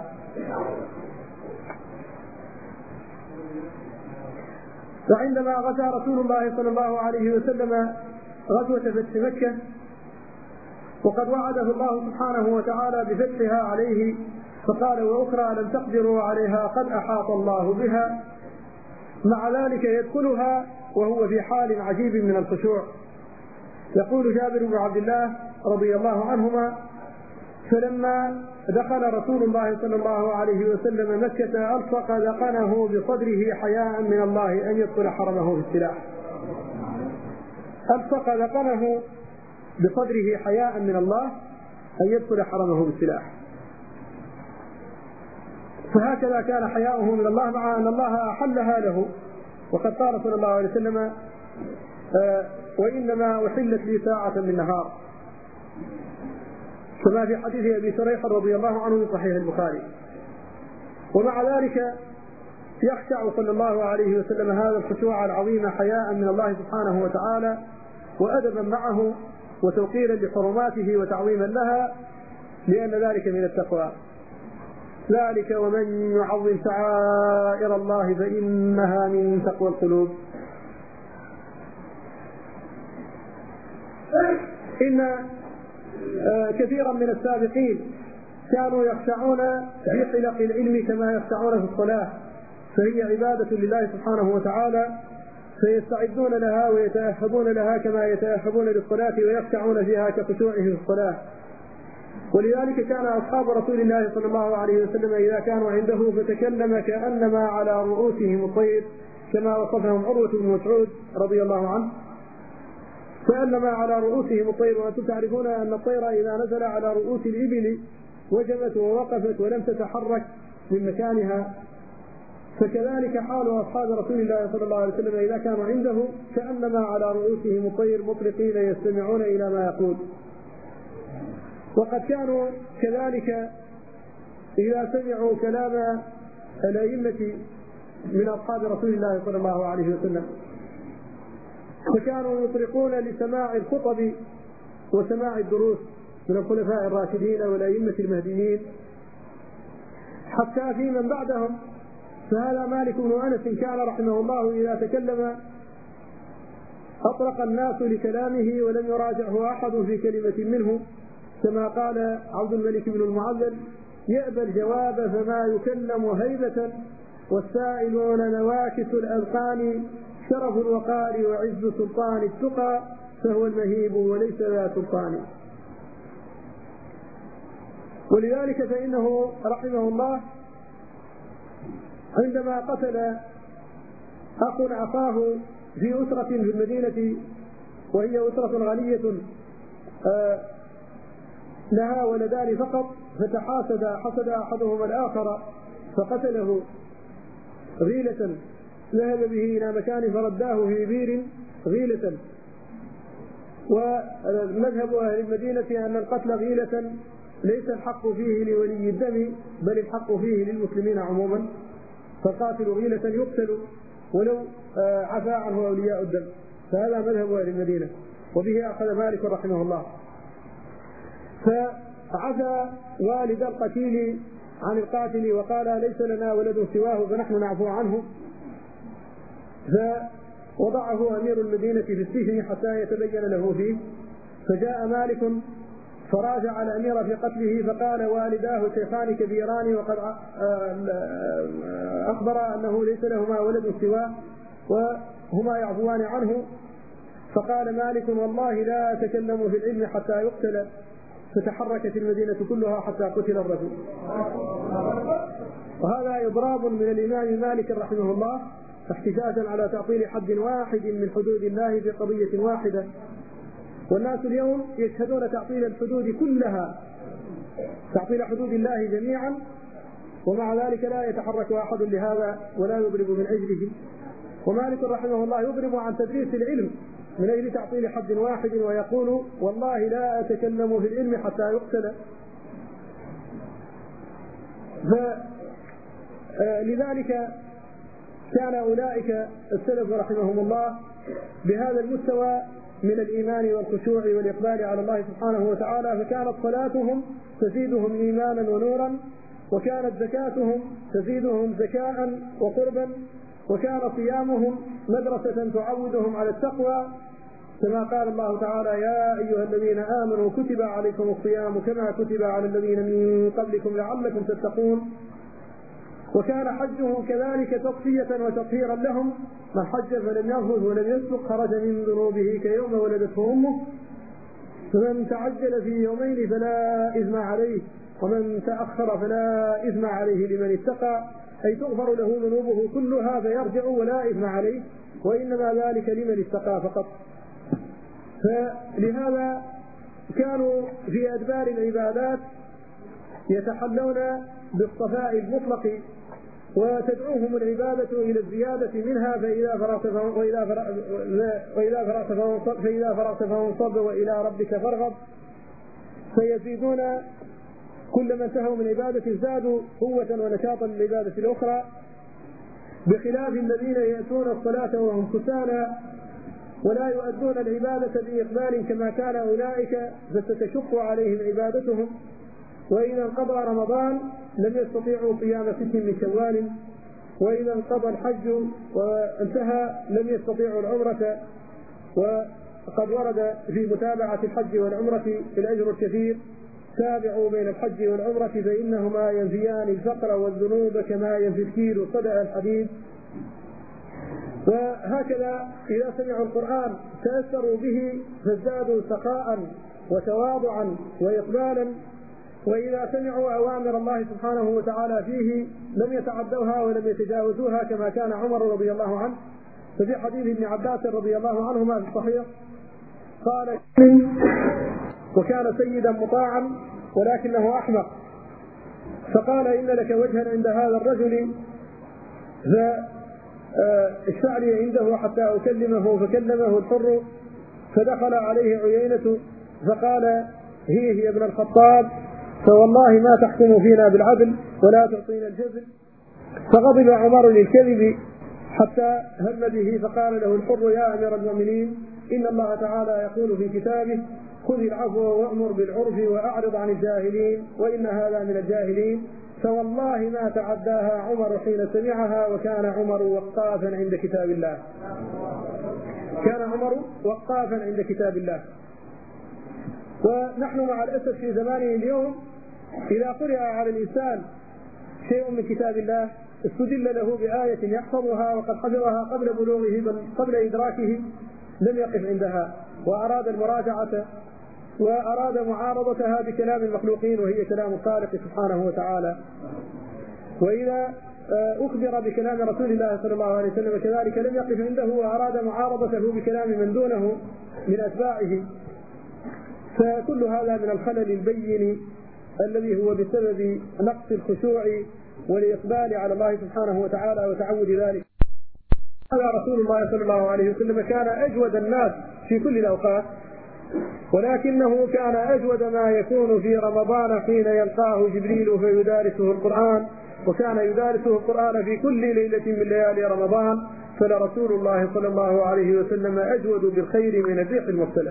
فعندما غزا رسول الله صلى الله عليه وسلم غزوة فتح مكة وقد وعده الله سبحانه وتعالى بفتحها عليه فقال وأخرى لم تقدروا عليها قد أحاط الله بها، مع ذلك يدخلها وهو في حال عجيب من الخشوع. يقول جابر بن عبد الله رضي الله عنهما فلما دخل رسول الله صلى الله عليه وسلم مكة ألصق ذقنه بصدره حياء من الله أن يدخل حرمه بالسلاح. ألصق ذقنه بصدره حياء من الله أن يدخل حرمه بالسلاح. فهكذا كان حياؤه من الله مع أن الله أحلها له، وقد قال صلى الله عليه وسلم وإنما أحلت لي ساعة من نهار كما في حديث أبي شريح رضي الله عنه في صحيح البخاري. ومع ذلك يخشع صلى الله عليه وسلم هذا الخشوع العظيم حياء من الله سبحانه وتعالى وأدبا معه وتوقيرا لحرماته وتعظيما لها، لأن ذلك من التقوى. ذلك ومن يعظم شعائر الله فإنها من تقوى القلوب. إن كثيرا من السابقين كانوا يخشعون في حلق العلم كما يخشعون في الصلاة، فهي عبادة لله سبحانه وتعالى، فيستعدون لها ويتأهبون لها كما يتأهبون للصلاة ويخشعون فيها كخشوعهم في الصلاة. ولذلك كان أصحاب رسول الله صلى الله عليه وسلم إذا كانوا عنده فتكلم كأنما على رؤوسهم الطير، كما وصفهم عروة بن مسعود رضي الله عنه، كأنما على رؤوسهم الطير. وأنتم تعرفون أن الطير إذا نزل على رؤوس الإبل وجمت ووقفت ولم تتحرك من مكانها، فكذلك حال أصحاب رسول الله صلى الله عليه وسلم إذا كانوا عنده كأنما على رؤوسهم الطير مطرقين يستمعون إلى ما يقول. وقد كانوا كذلك إذا سمعوا كلام الأئمة من أصحاب رسول الله صلى الله عليه وسلم فكانوا يطرقون لسماع الخطب وسماع الدروس من الخلفاء الراشدين والأئمة المهديين حتى في من بعدهم. فهذا مالك بن أنس كان رحمه الله إذا تكلم أطرق الناس لكلامه ولم يراجعه أحد في كلمة منه، كما قال عبد الملك بن المعلل يأبى الجواب فما يكلم هيبة والسائلون نواكس الأذقان شرف الوقار وعز سلطان التقى فهو المهيب وليس ذا سلطان. ولذلك فإنه رحمه الله عندما قتل أخ أخاه في أسرة في المدينة وهي أسرة غنية لها ولدان فقط، حسد أحدهما الآخر فقتله غيلة، ذهب به إلى مكان فرداه في بير غيلة. ومذهب أهل المدينة أن القتل غيلة ليس الحق فيه لولي الدم بل الحق فيه للمسلمين عموما، فالقاتل غيلة يقتل ولو عفى عنه أولياء الدم، فهذا مذهب أهل المدينة وبه أخذ مالك رحمه الله. فعفى والد القتيل عن القاتل وقال ليس لنا ولد سواه فنحن نعفو عنه، فوضعه أمير المدينة في السجن حتى يتبين له فيه. فجاء مالك فراجع الأمير في قتله، فقال والداه شيخان كبيران وقد أخبر أنه ليس لهما ولد سواه وهما يعفوان عنه. فقال مالك والله لا أتكلم في العلم حتى يقتل، فتحركت المدينة كلها حتى قتل الرجل. وهذا إضراب من الإمام مالك رحمه الله احتجاجا على تعطيل حد واحد من حدود الله في قضية واحدة. والناس اليوم يشهدون تعطيل الحدود كلها، تعطيل حدود الله جميعا، ومع ذلك لا يتحرك أحد لهذا ولا يضرب من أجله. ومالك رحمه الله يضرب عن تدريس العلم من أجل تعطيل حد واحد، ويقول والله لا أتكلم في العلم حتى يقتل. لذلك كان أولئك السلف رحمهم الله بهذا المستوى من الإيمان والخشوع والإقبال على الله سبحانه وتعالى، فكانت صلاتهم تزيدهم إيمانا ونورا، وكانت زكاتهم تزيدهم زكاء وقربا، وكان صيامهم مدرسة تعودهم على التقوى، كما قال الله تعالى يا أيها الذين آمنوا كتب عليكم الصيام كما كتب على الذين من قبلكم لعلكم تتقون. وكان حجهم كذلك تصفية وتطهيرا لهم، من حج فلم يرفث ولم يفسق خرج من ذنوبه كيوم ولدته أمه، فمن تعجل في يومين فلا إثم عليه ومن تأخر فلا إثم عليه لمن اتقى، أي تغفر له ذنوبه كلها فيرجع ولا إثم عليه، وإنما ذلك لمن اتقى فقط. فلهذا كانوا في أدبار العبادات يتحلون بالصفاء المطلق، وتدعوهم العبادة إلى الزيادة منها، فإذا فرغت فانصب وإلى ربك فارغب، فيزيدون كلما انتهوا من عبادة زادوا قوة ونشاطا للعبادة الأخرى، بخلاف الذين يأتون الصلاة وهم كسالى ولا يؤدون العبادة بإقبال كما كان أولئك، فستشق عليهم عبادتهم. وإذا انقضى رمضان لم يستطيعوا صيام 6 من شوال، وإذا انقضى الحج وانتهى لم يستطيعوا العمرة. وقد ورد في متابعة الحج والعمرة الأجر الكثير، تابعوا بين الحج والعمرة فإنهما ينفيان الفقر والذنوب كما ينفي الكيل صدأ الحديد. وهكذا إذا سمعوا القرآن تأثروا به فازدادوا سخاء وتواضعا وإقبالا، وإذا سمعوا أوامر الله سبحانه وتعالى فيه لم يتعدوها ولم يتجاوزوها كما كان عمر رضي الله عنه. ففي حديث ابن عباس رضي الله عنهما في الصحيح قال وكان سيدا مطاعا ولكنه أحمق، فقال إن لك وجها عند هذا الرجل فاشفع لي عنده حتى أكلمه، فكلمه الحر فدخل عليه عيينة فقال هي يا ابن الخطاب فوالله ما تحكم فينا بالعدل ولا تعطينا الجزل. فغضب عمر للكذب حتى هم به، فقال له الحر يا أمير المؤمنين إن الله تعالى يقول في كتابه خذ العفو وأمر بالعرف وأعرض عن الجاهلين وإن هذا من الجاهلين. فوالله ما تعداها عمر حين سمعها، وكان عمر وقافا عند كتاب الله، كان عمر وقافا عند كتاب الله. ونحن مع الأسف في زمانه اليوم إذا قرأ على الإنسان شيء من كتاب الله استدل له بآية يحفظها وقد حفظها قبل بلوغه بل قبل إدراكه لم يقف عندها، وأراد المراجعة وأراد معارضتها بكلام المخلوقين وهي كلام الخالق سبحانه وتعالى. وإذا أخبر بكلام رسول الله صلى الله عليه وسلم كذلك لم يقف عنده وأراد معارضته بكلام من دونه من أتباعه. فكل هذا من الخلل البين الذي هو بسبب نقص الخشوع والإقبال على الله سبحانه وتعالى وتعود ذلك. هذا رسول الله صلى الله عليه وسلم كان أجود الناس في كل الأوقات، ولكنه كان أجود ما يكون في رمضان حين يلقاه جبريل فيدارسه القرآن، وكان يدارسه القرآن في كل ليلة من ليالي رمضان. فلرسول الله صلى الله عليه وسلم أجود بالخير من الريح المرسلة.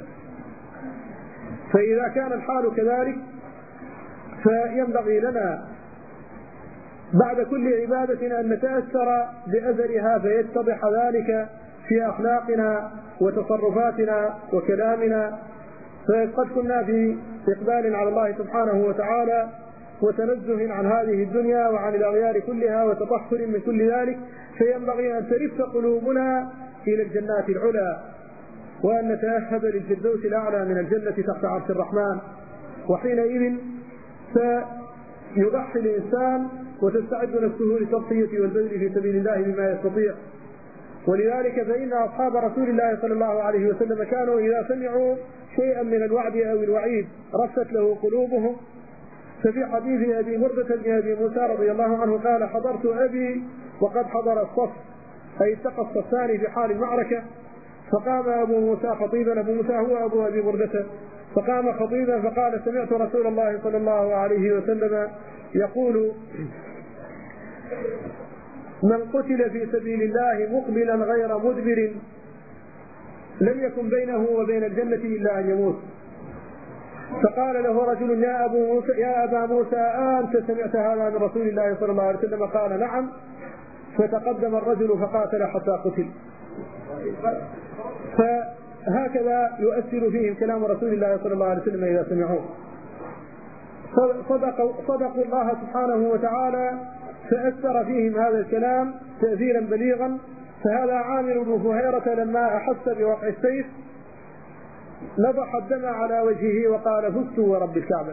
فإذا كان الحال كذلك فينبغي لنا بعد كل عبادة أن نتأثر بأثرها فيتضح ذلك في أخلاقنا وتصرفاتنا وكلامنا. فقد كنا في إقبال على الله سبحانه وتعالى وتنزه عن هذه الدنيا وعن الأغيار كلها وتطهر من كل ذلك، فينبغي أن تلف قلوبنا إلى الجنات العلى، وأن نتأهب للفردوس الأعلى من الجنة تحت عرش الرحمن. وحينئذ سيضحي الإنسان وتستعد نفسه للتضحية والبذل في سبيل الله بما يستطيع. ولذلك فإن أصحاب رسول الله صلى الله عليه وسلم كانوا إذا سمعوا شيئا من الوعد أو الوعيد رست له قلوبهم. ففي حديث أبي بردة بن أبي موسى رضي الله عنه قال: حضرت أبي وقد حضر الصف، أي التقى الصفان في حال المعركة، فقام أبو موسى خطيبا، أبو موسى هو أبو أبي بردة، فقام خطيبا فقال: سمعت رسول الله صلى الله عليه وسلم يقول: من قتل في سبيل الله مقبلا غير مدبر لم يكن بينه وبين الجنة إلا أن يموت. فقال له رجل: يا أبا موسى أنت سمعت هذا من رسول الله صلى الله عليه وسلم؟ قال: نعم. فتقدم الرجل فقاتل حتى قتل. فهكذا يؤثر فيهم كلام رسول الله صلى الله عليه وسلم إذا سمعوه. صدقوا الله سبحانه وتعالى فأثر فيهم هذا الكلام تأثيرا بليغا. فهذا عامر بن فهيرة لما أحس بوقع السيف نضح الدم على وجهه وقال: فزت ورب الكعبة.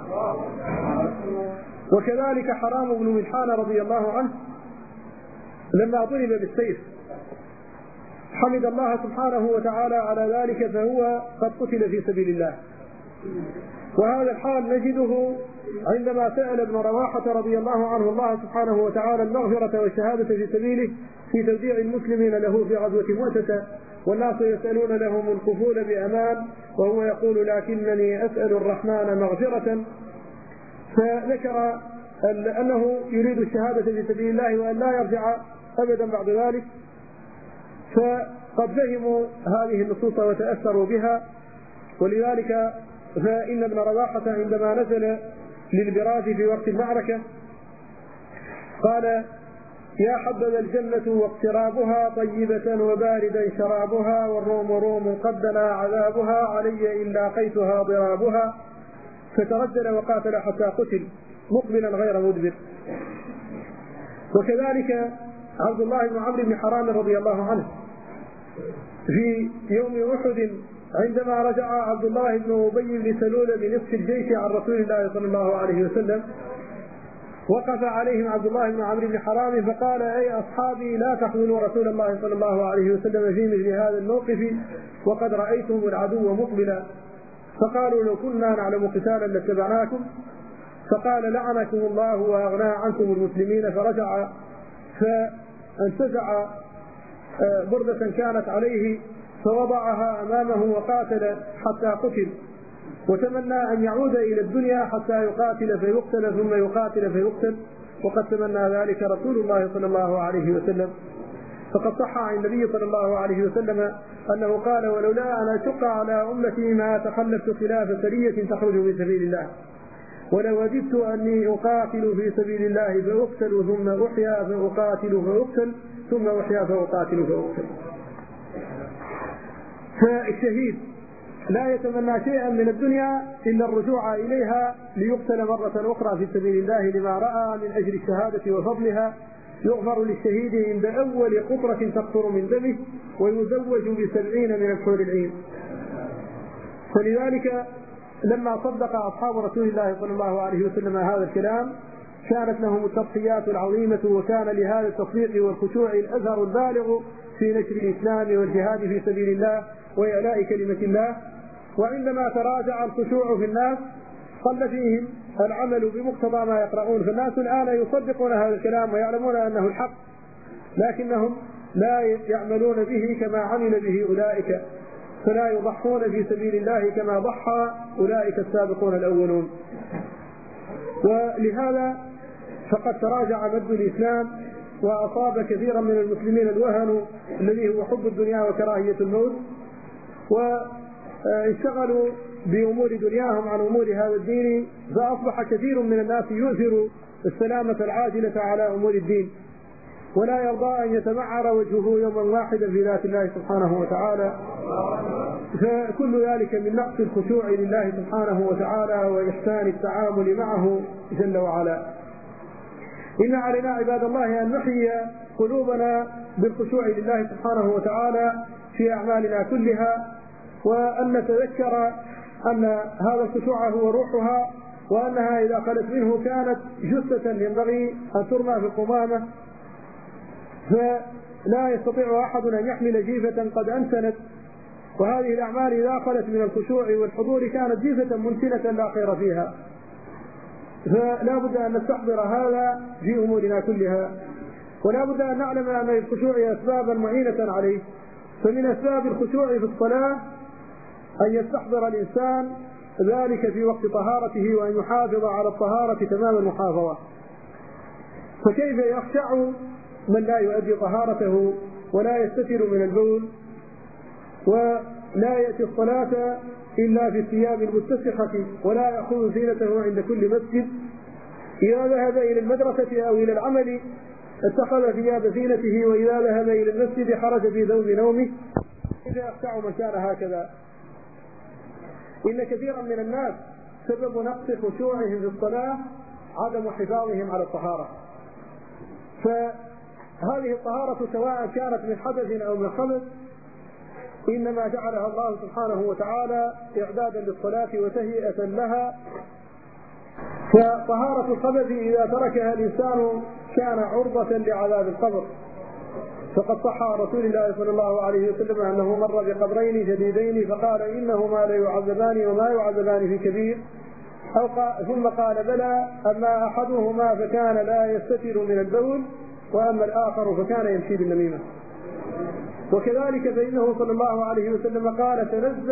وكذلك حرام بن ملحان رضي الله عنه لما ضرب بالسيف حمد الله سبحانه وتعالى على ذلك، فهو قد قتل في سبيل الله. وهذا الحال نجده عندما سأل ابن رواحة رضي الله عنه الله سبحانه وتعالى المغفرة والشهادة في سبيله في توديع المسلمين له في غزوة مؤتة، والناس يسألون لهم القفول بأمان، وهو يقول: لكنني أسأل الرحمن مغفرة. فذكر أنه يريد الشهادة في سبيل الله وأن لا يرجع أبدا بعد ذلك. فقد فهموا هذه النصوص وتأثروا بها. ولذلك فإن ابن رواحة عندما نزل للبراز في وقت المعركة قال: يا حبذا الجنة واقترابها طيبة وباردا شرابها، والروم روم قد دنا عذابها، علي إن لاقيتها ضرابها. فترجل وقاتل حتى قتل مقبلا غير مدبر. وكذلك عبد الله بن عمرو بن حرام رضي الله عنه في يوم أحد عندما رجع عبد الله بن أبي بن سلول بنصف الجيش عن رسول الله صلى الله عليه وسلم، وقف عليهم عبد الله بن عمرو بن حرام فقال: أي أصحابي لا تحملوا رسول الله صلى الله عليه وسلم في مثل هذا الموقف وقد رأيتم العدو مقبلا. فقالوا: لو كنا نعلم قتالا لاتبعناكم. فقال: لعنكم الله وأغنى عنكم المسلمين. فرجع فانتزع بردة كانت عليه فوضعها أمامه وقاتل حتى قتل، وتمنى أن يعود إلى الدنيا حتى يقاتل فيقتل ثم يقاتل فيقتل، وقد تمنى ذلك رسول الله صلى الله عليه وسلم. فقد صح عن النبي صلى الله عليه وسلم أنه قال: ولولا أن أشق على أمتي ما تخلفت خلاف سرية تخرج في سبيل الله، ولو وجدت أني أقاتل في سبيل الله فأقتل ثم أحيا فأقاتل فأقتل ثم أحيا فأقاتل فأقتل. فالشهيد لا يتمنى شيئا من الدنيا إلا الرجوع إليها ليقتل مرة أخرى في سبيل الله لما رأى من أجل الشهادة وفضلها. يغفر للشهيد عند أول قطرة تقطر من دمه، ويزوج ب70 من الحور العين. فلذلك لما صدق أصحاب رسول الله صلى الله عليه وسلم هذا الكلام كانت لهم التضحيات العظيمة، وكان لهذا التصديق والخشوع الأثر البالغ في نشر الإسلام والجهاد في سبيل الله وإعلاء كلمة الله. وعندما تراجع الخشوع في الناس قل فيهم العمل بمقتضى ما يقرؤون. فالناس الآن يصدقون هذا الكلام ويعلمون أنه الحق، لكنهم لا يعملون به كما عمل به أولئك، فلا يضحون في سبيل الله كما ضحى أولئك السابقون الأولون. ولهذا فقد تراجع مد الإسلام وأصاب كثيرا من المسلمين الوهن الذي هو حب الدنيا وكراهية الموت، وانشغلوا بأمور دنياهم عن أمور هذا الدين، فأصبح كثير من الناس يؤثر السلامة العاجلة على أمور الدين. ولا يرضى أن يتمعر وجهه يوما واحدا في ذات الله سبحانه وتعالى. فكل ذلك من نقص الخشوع لله سبحانه وتعالى وإحسان التعامل معه جل وعلا. إن علينا عباد الله أن نحيي قلوبنا بالخشوع لله سبحانه وتعالى في أعمالنا كلها، وأن نتذكر أن هذا الخشوع هو روحها، وأنها إذا خلت منه كانت جثة ينبغي أن ترمى في القمامة، فلا يستطيع أحد أن يحمل جيفة قد أنتنت. وهذه الأعمال إذا خلت من الخشوع والحضور كانت جيفة منتنة لا خير فيها. فلا بد أن نستحضر هذا في أمورنا كلها، ولا بد أن نعلم أن للخشوع أسبابا معينة عليه. فمن أسباب الخشوع في الصلاة أن يستحضر الإنسان ذلك في وقت طهارته، وأن يحافظ على الطهارة تمام المحافظة. فكيف يخشع من لا يؤدي طهارته ولا يستتر من البول ولا يأتي الصلاة إلا في الثياب المتسخة ولا يأخذ زينته عند كل مسجد؟ إذا ذهب إلى المدرسة أو إلى العمل اتخذ ثياب زينته، وإذا ذهب إلى المسجد خرج في ثوب نومه. إذا يخشع من كان هكذا. إن كثيرا من الناس سبب نقص خشوعهم في الصلاة عدم حفاظهم على الطهارة. فهذه الطهارة سواء كانت من حدث أو من خبث إنما جعلها الله سبحانه وتعالى إعدادا للصلاة وتهيئة لها. فطهارة الخبث إذا تركها الإنسان كان عرضة لعذاب القبر. فقد صح عن رسول الله صلى الله عليه وسلم أنه مر بقبرين جديدين فقال إنهما ليعذبان وما يعذبان في كبير، ثم قال بلى، أما أحدهما فكان لا يستتر من البول، وأما الآخر فكان يمشي بالنميمة. وكذلك فإنه صلى الله عليه وسلم قال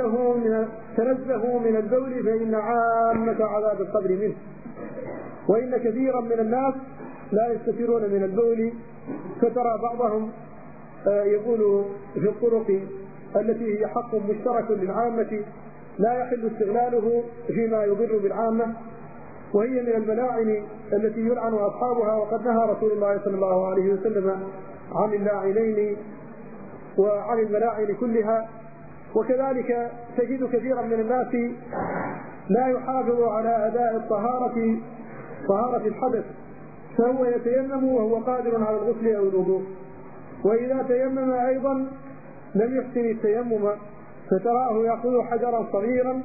تنزهوا من البول فإن عامة عذاب القبر منه. وإن كثيرا من الناس لا يستترون من البول، فترى بعضهم يقول في الطرق التي هي حق مشترك للعامة لا يحل استغلاله فيما يضر بالعامة، وهي من الملاعن التي يلعن أصحابها. وقد نهى رسول الله صلى الله عليه وسلم عن اللاعنين وعن الملاعن كلها. وكذلك تجد كثيرا من الناس لا يحافظ على أداء طهارة الحدث، فهو يتيمم وهو قادر على الغسل أو الوضوء، وإذا تيمم أيضا لم يحسن التيمم، فتراه يأخذ حجرا صغيرا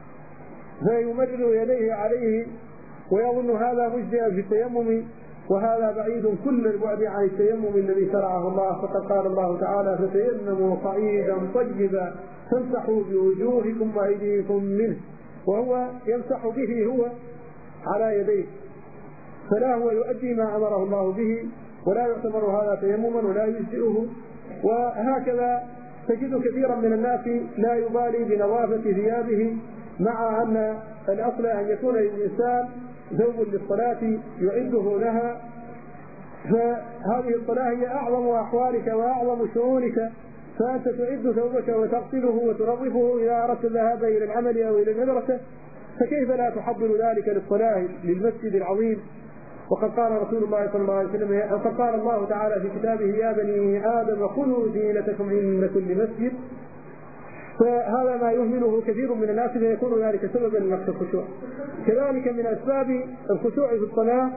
فيمرر يديه عليه ويظن هذا مجزئا في التيمم، وهذا بعيد كل البعد عن التيمم الذي شرعه الله. فقد قال الله تعالى فتيمموا صعيدا طيبا فامسحوا بوجوهكم وأيديكم منه، وهو يمسح به هو على يديه، فلا هو يؤدي ما أمره الله به ولا يعتبر هذا تيمما ولا يجزئه. وهكذا تجد كثيرا من الناس لا يبالي بنظافة ثيابه، مع أن الأصل أن يكون للإنسان ثوب للصلاة يعده لها. فهذه الصلاة هي أعظم أحوالك وأعظم شؤونك، فأنت تعد ثوبك وتغسله وتنظفه إذا أردت الذهاب إلى العمل أو إلى المدرسة، فكيف لا تحضر ذلك للصلاة للمسجد العظيم؟ وقد قال رسول الله صلى الله عليه وسلم، وقد قال الله تعالى في كتابه يا بني آدم خذوا زينتكم عند كل مسجد. فهذا ما يهمله كثير من الناس فيكون ذلك سببا لنقص الخشوع. كذلك من أسباب الخشوع في الصلاة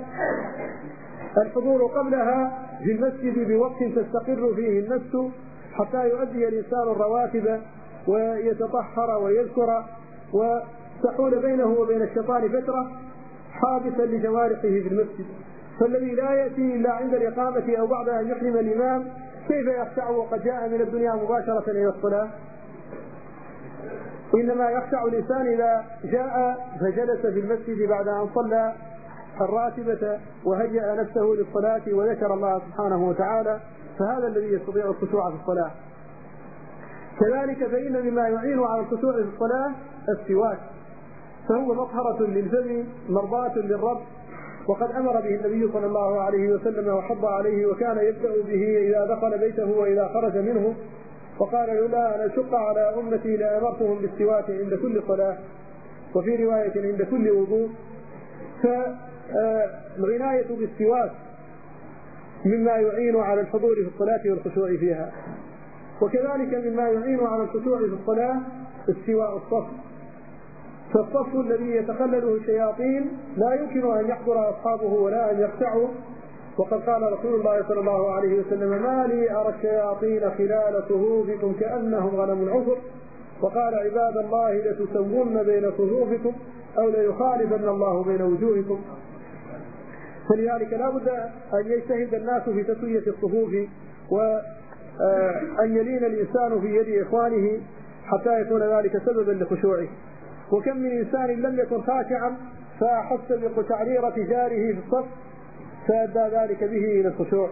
الحضور قبلها في المسجد بوقت تستقر فيه النفس حتى يؤدي الإنسان الرواتب ويتطهر ويذكر، وتحول بينه وبين الشيطان فترة حادثا لجوارحه في المسجد. فالذي لا يأتي إلا عند الإقامة أو بعد أن يحرم الإمام كيف يخشع وقد جاء من الدنيا مباشرة إلى الصلاة؟ إنما يخشع الإنسان إذا جاء فجلس في المسجد بعد أن صلى الراتبة وهيأ نفسه للصلاة وذكر الله سبحانه وتعالى، فهذا الذي يستطيع الخشوع في الصلاة. كذلك فإن مما يعين على الخشوع في الصلاة السواك، فهو مطهرة للفم مرضاة للرب، وقد أمر به النبي صلى الله عليه وسلم وحض عليه، وكان يبدأ به إذا دخل بيته وإذا خرج منه، وقال لولا أن أشق على أمتي لأمرتهم بالسواك عند كل صلاة، وفي رواية عند كل وضوء. فالعناية بالسواك مما يعين على الحضور في الصلاة والخشوع فيها. وكذلك مما يعين على الخشوع في الصلاة استواء الصف، فالصف الذي يتخلله الشياطين لا يمكن أن يحضر أصحابه ولا أن يخشعوا. وقد قال رسول الله صلى الله عليه وسلم: ما لي أرى الشياطين خلال صفوفكم كأنهم غنم العفر. وقال: عباد الله لتسوون بين صفوفكم أو ليخالفن الله بين وجوهكم. فلذلك لا بد أن يجتهد الناس في تسوية الصفوف، وأن يلين الإنسان في يد إخوانه حتى يكون ذلك سببا لخشوعه. وكم من إنسان لم يكن خاشعا فأحس بقشعريرة جاره في الصف فأدى ذلك به إلى الخشوع.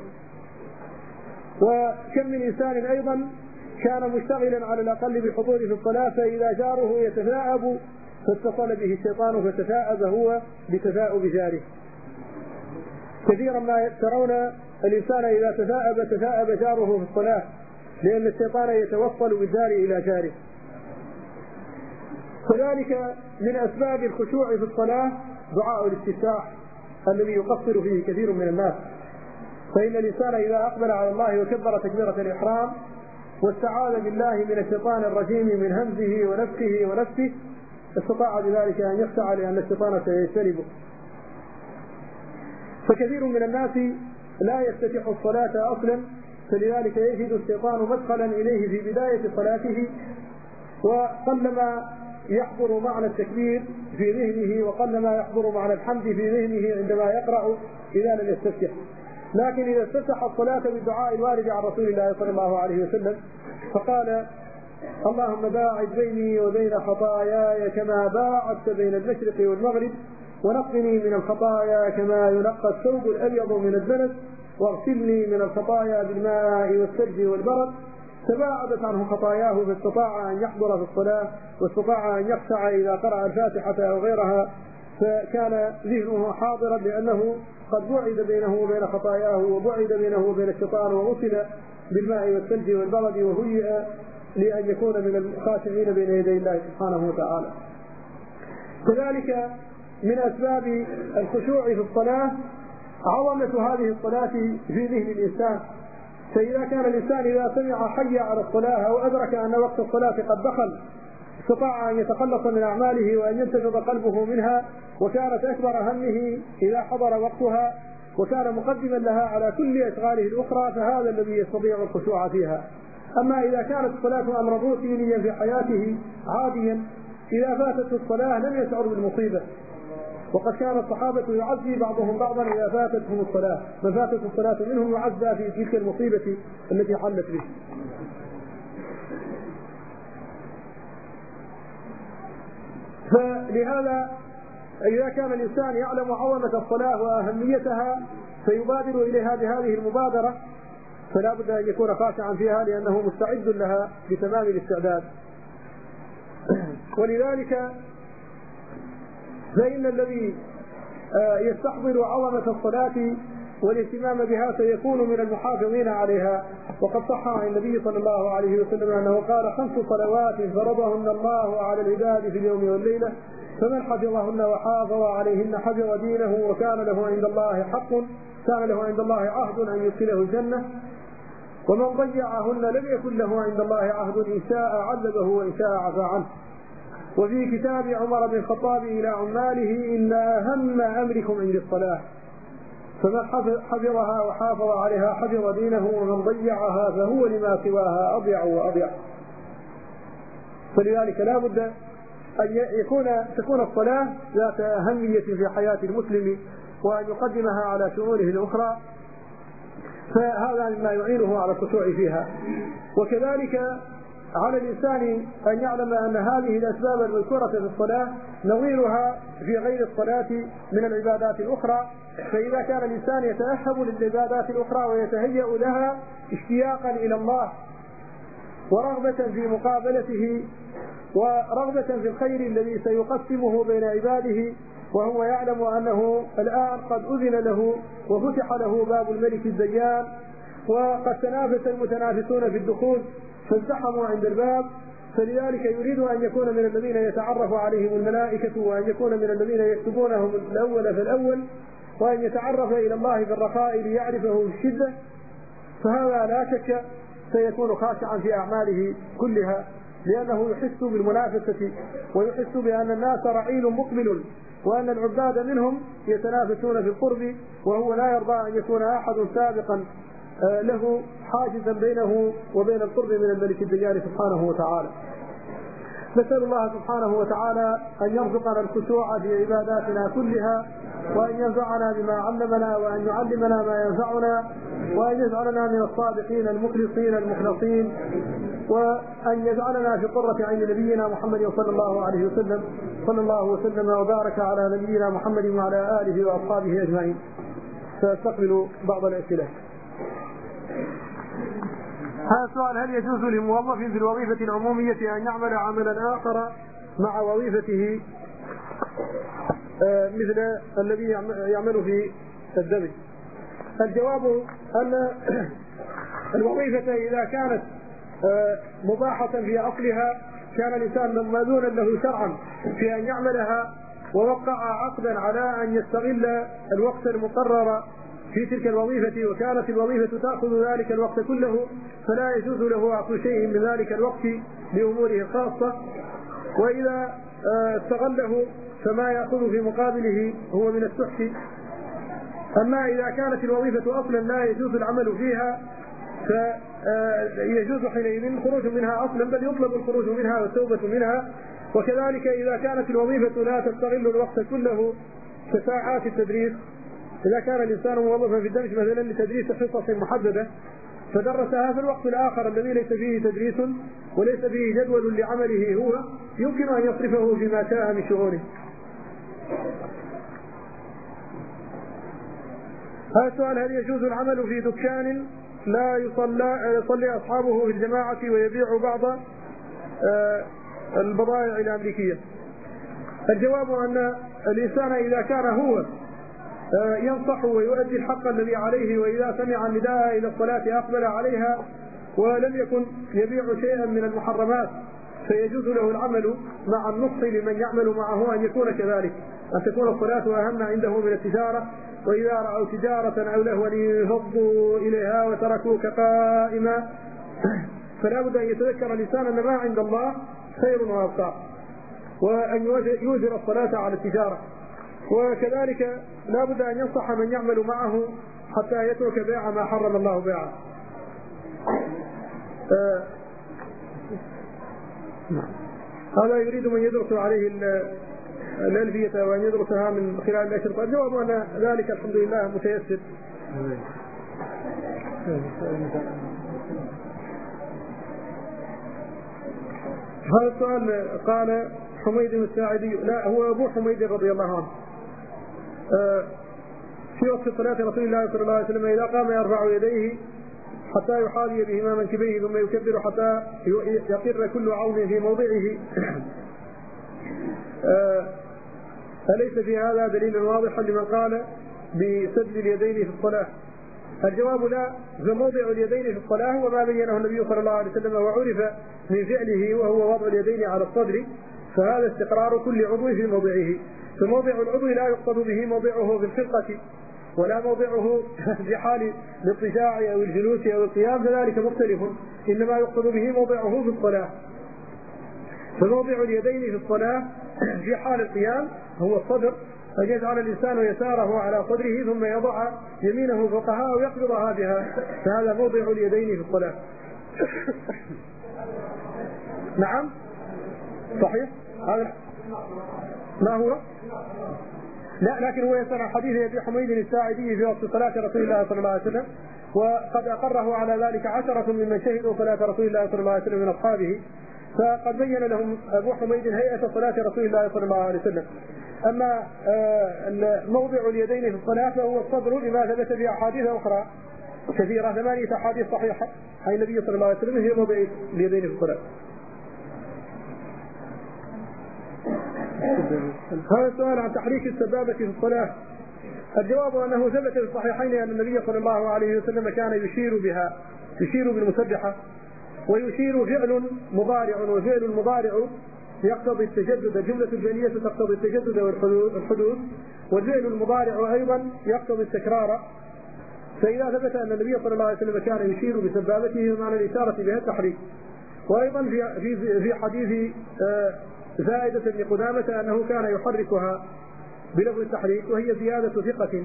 وكم من إنسان أيضا كان مشتغلا على الأقل بالحضور في الصلاة، فإذا جاره يتثاءب فاتصل به الشيطان فتثاءب هو بتثاؤب جاره. كثيرا ما ترون الإنسان إذا تثاءب جاره في الصلاة، لأن الشيطان يتوصل بالجار إلى جاره. كذلك من أسباب الخشوع في الصلاة دعاء الاستفتاح الذي يقصر فيه كثير من الناس. فإن الإنسان إذا أقبل على الله وكبر تكبيرة الإحرام واستعاذ بالله من الشيطان الرجيم من همزه ونفخه ونفسه استطاع بذلك أن يخشع، لأن الشيطان سيجتنبه. فكثير من الناس لا يفتتح الصلاة أصلا، فلذلك يجد الشيطان مدخلا إليه في بداية صلاته، وقلما يحضر معنى التكبير في ذهنه وقلما يحضر معنى الحمد في ذهنه عندما يقرأ إذا لم يستفتح. لكن إذا استفتح الصلاة بالدعاء الوارد عن رسول الله صلى الله عليه وسلم فقال: اللهم باعد بيني وبين خطاياي كما باعدت بين المشرق والمغرب، ونقني من الخطايا كما ينقى الثوب الأبيض من الدنس، واغسلني من الخطايا بالماء والثلج والبرد، تباعدت عنه خطاياه فاستطاع أن يحضر في الصلاة، واستطاع أن يخشع إذا قرأ الفاتحة أو غيرها، فكان ذهنه حاضرا لأنه قد بعد بينه وبين خطاياه، وبعد بينه وبين الشيطان، وغسل بالماء والثلج والبرد، وهيئ لأن يكون من الخاشعين بين يدي الله سبحانه وتعالى. كذلك من أسباب الخشوع في الصلاة عظمة هذه الصلاة في ذهن الإنسان. فإذا كان الإنسان إذا سمع حي على الصلاة أو أدرك أن وقت الصلاة قد دخل استطاع أن يتخلص من أعماله وأن ينتفض قلبه منها، وكانت أكبر همه إذا حضر وقتها، وكان مقدما لها على كل أشغاله الأخرى، فهذا الذي يستطيع الخشوع فيها. أما إذا كانت الصلاة أمرا روتينيا في حياته عاديا، إذا فاتت الصلاة لم يشعر بالمصيبة. وقد كان الصحابة يعزي بعضهم بعضا إذا فاتتهم الصلاة، من فاتت الصلاة منهم يعزى في تلك المصيبة التي حلت به. فلهذا إذا كان الإنسان يعلم عظمة الصلاة وأهميتها فيبادر إليها بهذه المبادرة، فلا بد أن يكون خاشعا فيها لأنه مستعد لها بتمام الاستعداد. ولذلك فإن الذي يستحضر عظمة الصلاة والاهتمام بها سيكون من المحافظين عليها. وقد صح عن النبي صلى الله عليه وسلم أنه قال: 5 صلوات فرضهن الله على العباد في اليوم والليلة، فمن حفظهن وحافظ عليهن حفظ دينه وكان له عند الله حق، كان له عند الله عهد أن يدخله الجنة، ومن ضيعهن لم يكن له عند الله عهد إن شاء عذبه وإن شاء عفى عنه. وفي كتاب عمر بن الخطاب إلى عماله: إن أهم أمركم عند الصلاة، فمن حفظها وحافظ عليها حفظ دينه، ومن ضيعها فهو لما سواها أضيع وأضيع. فلذلك لا بد أن تكون الصلاة ذات أهمية في حياة المسلم، وأن يقدمها على شؤونه الأخرى، فهذا مما يعينه على الخشوع فيها. وكذلك على الإنسان أن يعلم أن هذه الأسباب المذكورة في الصلاة نظيرها في غير الصلاة من العبادات الأخرى. فإذا كان الإنسان يتأهب للعبادات الأخرى ويتهيأ لها اشتياقا إلى الله ورغبة في مقابلته ورغبة في الخير الذي سيقسمه بين عباده، وهو يعلم أنه الآن قد أذن له وفتح له باب الملك الديان، وقد تنافس المتنافسون في الدخول فازدحموا عند الباب، فلذلك يريد أن يكون من الذين يتعرف عليهم الملائكة، وأن يكون من الذين يكتبونهم الأول فالأول، وأن يتعرف إلى الله بالرخاء ليعرفه بالشدة، فهذا لا شك سيكون خاشعا في أعماله كلها، لأنه يحس بالمنافسة ويحس بأن الناس رعيل مقبل، وأن العباد منهم يتنافسون في القرب، وهو لا يرضى أن يكون أحد سابقا له حاجزا بينه وبين القرب من الملك الدجال سبحانه وتعالى. نسأل الله سبحانه وتعالى أن يرزقنا الخشوع في عباداتنا كلها، وأن ينفعنا بما علمنا، وأن يعلمنا ما ينفعنا، وأن يجعلنا من الصادقين المخلصين المخلصين، وأن يجعلنا في قرة عين نبينا محمد صلى الله عليه وسلم. صلى الله وسلم وبارك على نبينا محمد وعلى آله وأصحابه أجمعين. سأستقبل بعض الأسئلة. هذا السؤال: هل يجوز لموظف في الوظيفة العمومية أن يعمل عملا آخر مع وظيفته مثل الذي يعمل في الدم؟ الجواب أن الوظيفة إذا كانت مباحة في أصلها كان الإنسان مأذونا له شرعا في أن يعملها، ووقع عقدا على أن يستغل الوقت المقرر في تلك الوظيفة، وكانت الوظيفة تأخذ ذلك الوقت كله، فلا يجوز له أخذ شيء من ذلك الوقت لأموره الخاصة. وإذا استغله فما يأخذ في مقابله هو من السحت. أما إذا كانت الوظيفة أصلا لا يجوز العمل فيها فيجوز حينئذ الخروج منها أصلا، بل يطلب الخروج منها والتوبة منها. وكذلك إذا كانت الوظيفة لا تستغل الوقت كله كساعات التدريس، إذا كان الإنسان موظفا في الدمج مثلا لتدريس حصص محددة فدرسها في الوقت الآخر الذي ليس فيه تدريس وليس فيه جدول لعمله هو، يمكن أن يصرفه فيما شاء من شؤونه. هذا السؤال: هل يجوز العمل في دكان لا يصلي أصحابه في الجماعة ويبيع بعض البضائع الأمريكية؟ الجواب أن الإنسان إذا كان هو ينصح ويؤدي الحق الذي عليه، وإذا سمع النداء إلى الصلاة أقبل عليها، ولم يكن يبيع شيئا من المحرمات، فيجوز له العمل مع النصح لمن يعمل معه أن يكون كذلك، أن تكون الصلاة أهم عنده من التجارة، وإذا رأوا تجارة أو لهوا انفضوا إليها وتركوك قائما. فلا بد أن يتذكر الإنسان أن ما عند الله خير وأبقى، وأن يوزر الصلاة على التجارة. وكذلك لا بد أن ينصح من يعمل معه حتى يترك بيع ما حرم الله بيعه. هذا يريد من يدرس عليه الألفية وأن يدرسها من خلال الأشرطة. الجواب أن ذلك الحمد لله متيسر. هذا السؤال قال حميد الساعدي، لا هو أبو حميد رضي الله عنه، في وقت صلاة رسول الله صلى الله عليه وسلم إذا قام يرفع يديه حتى يحاذي بهما منكبيه ثم يكبر حتى يقر كل عظم في موضعه. أليس في هذا دليل واضح لمن قال بسد اليدين في الصلاة؟ الجواب لا، فموضع اليدين في الصلاة هو ما بينه النبي صلى الله عليه وسلم وعرف من فعله، وهو وضع اليدين على الصدر، فهذا استقرار كل عضو في موضعه. فموضع العضو لا يقصد به موضعه في الخلقة ولا موضعه في حال الاضطجاع أو الجلوس أو القيام، فذلك مختلف، إنما يقصد به موضعه في الصلاة. فموضع اليدين في الصلاة في حال القيام هو الصدر، أن يجعل الإنسان يساره على صدره ثم يضع يمينه فوقها أو يقبضها بها، فهذا موضع اليدين في الصلاة. نعم صحيح. هذا ما هو؟ لا، لكن هو يسمع حديث أبي حميد الساعدي في وقت صلاة رسول الله صلى الله عليه وسلم، وقد أقره على ذلك 10 ممن شهدوا صلاة رسول الله صلى الله عليه وسلم من أصحابه، فقد بين لهم أبو حميد هيئة صلاة رسول الله صلى الله عليه وسلم. أما موضع اليدين في الصلاة فهو الصدر لما ثبت به أحاديث أخرى كثيرة، 8 أحاديث صحيحة عن النبي صلى الله عليه وسلم هي موضع اليدين في الصلاة. هذا السؤال عن تحريك السبابة في الصلاة. الجواب أنه ثبت في الصحيحين أن النبي صلى الله عليه وسلم كان يشير بها، يشير بالمسبحة، ويشير فعل مضارع، وفعل المضارع يقتضي التجدد، الجملة الفعلية تقتضي التجدد والحدوث، والفعل المضارع أيضا يقتضي التكرار. فإذا ثبت أن النبي صلى الله عليه وسلم كان يشير بسبابته بمعنى الإشارة بها التحريك. وأيضا في حديث زائدة بن قدامة أنه كان يحركها بلفظ التحريك، وهي زيادة ثقة.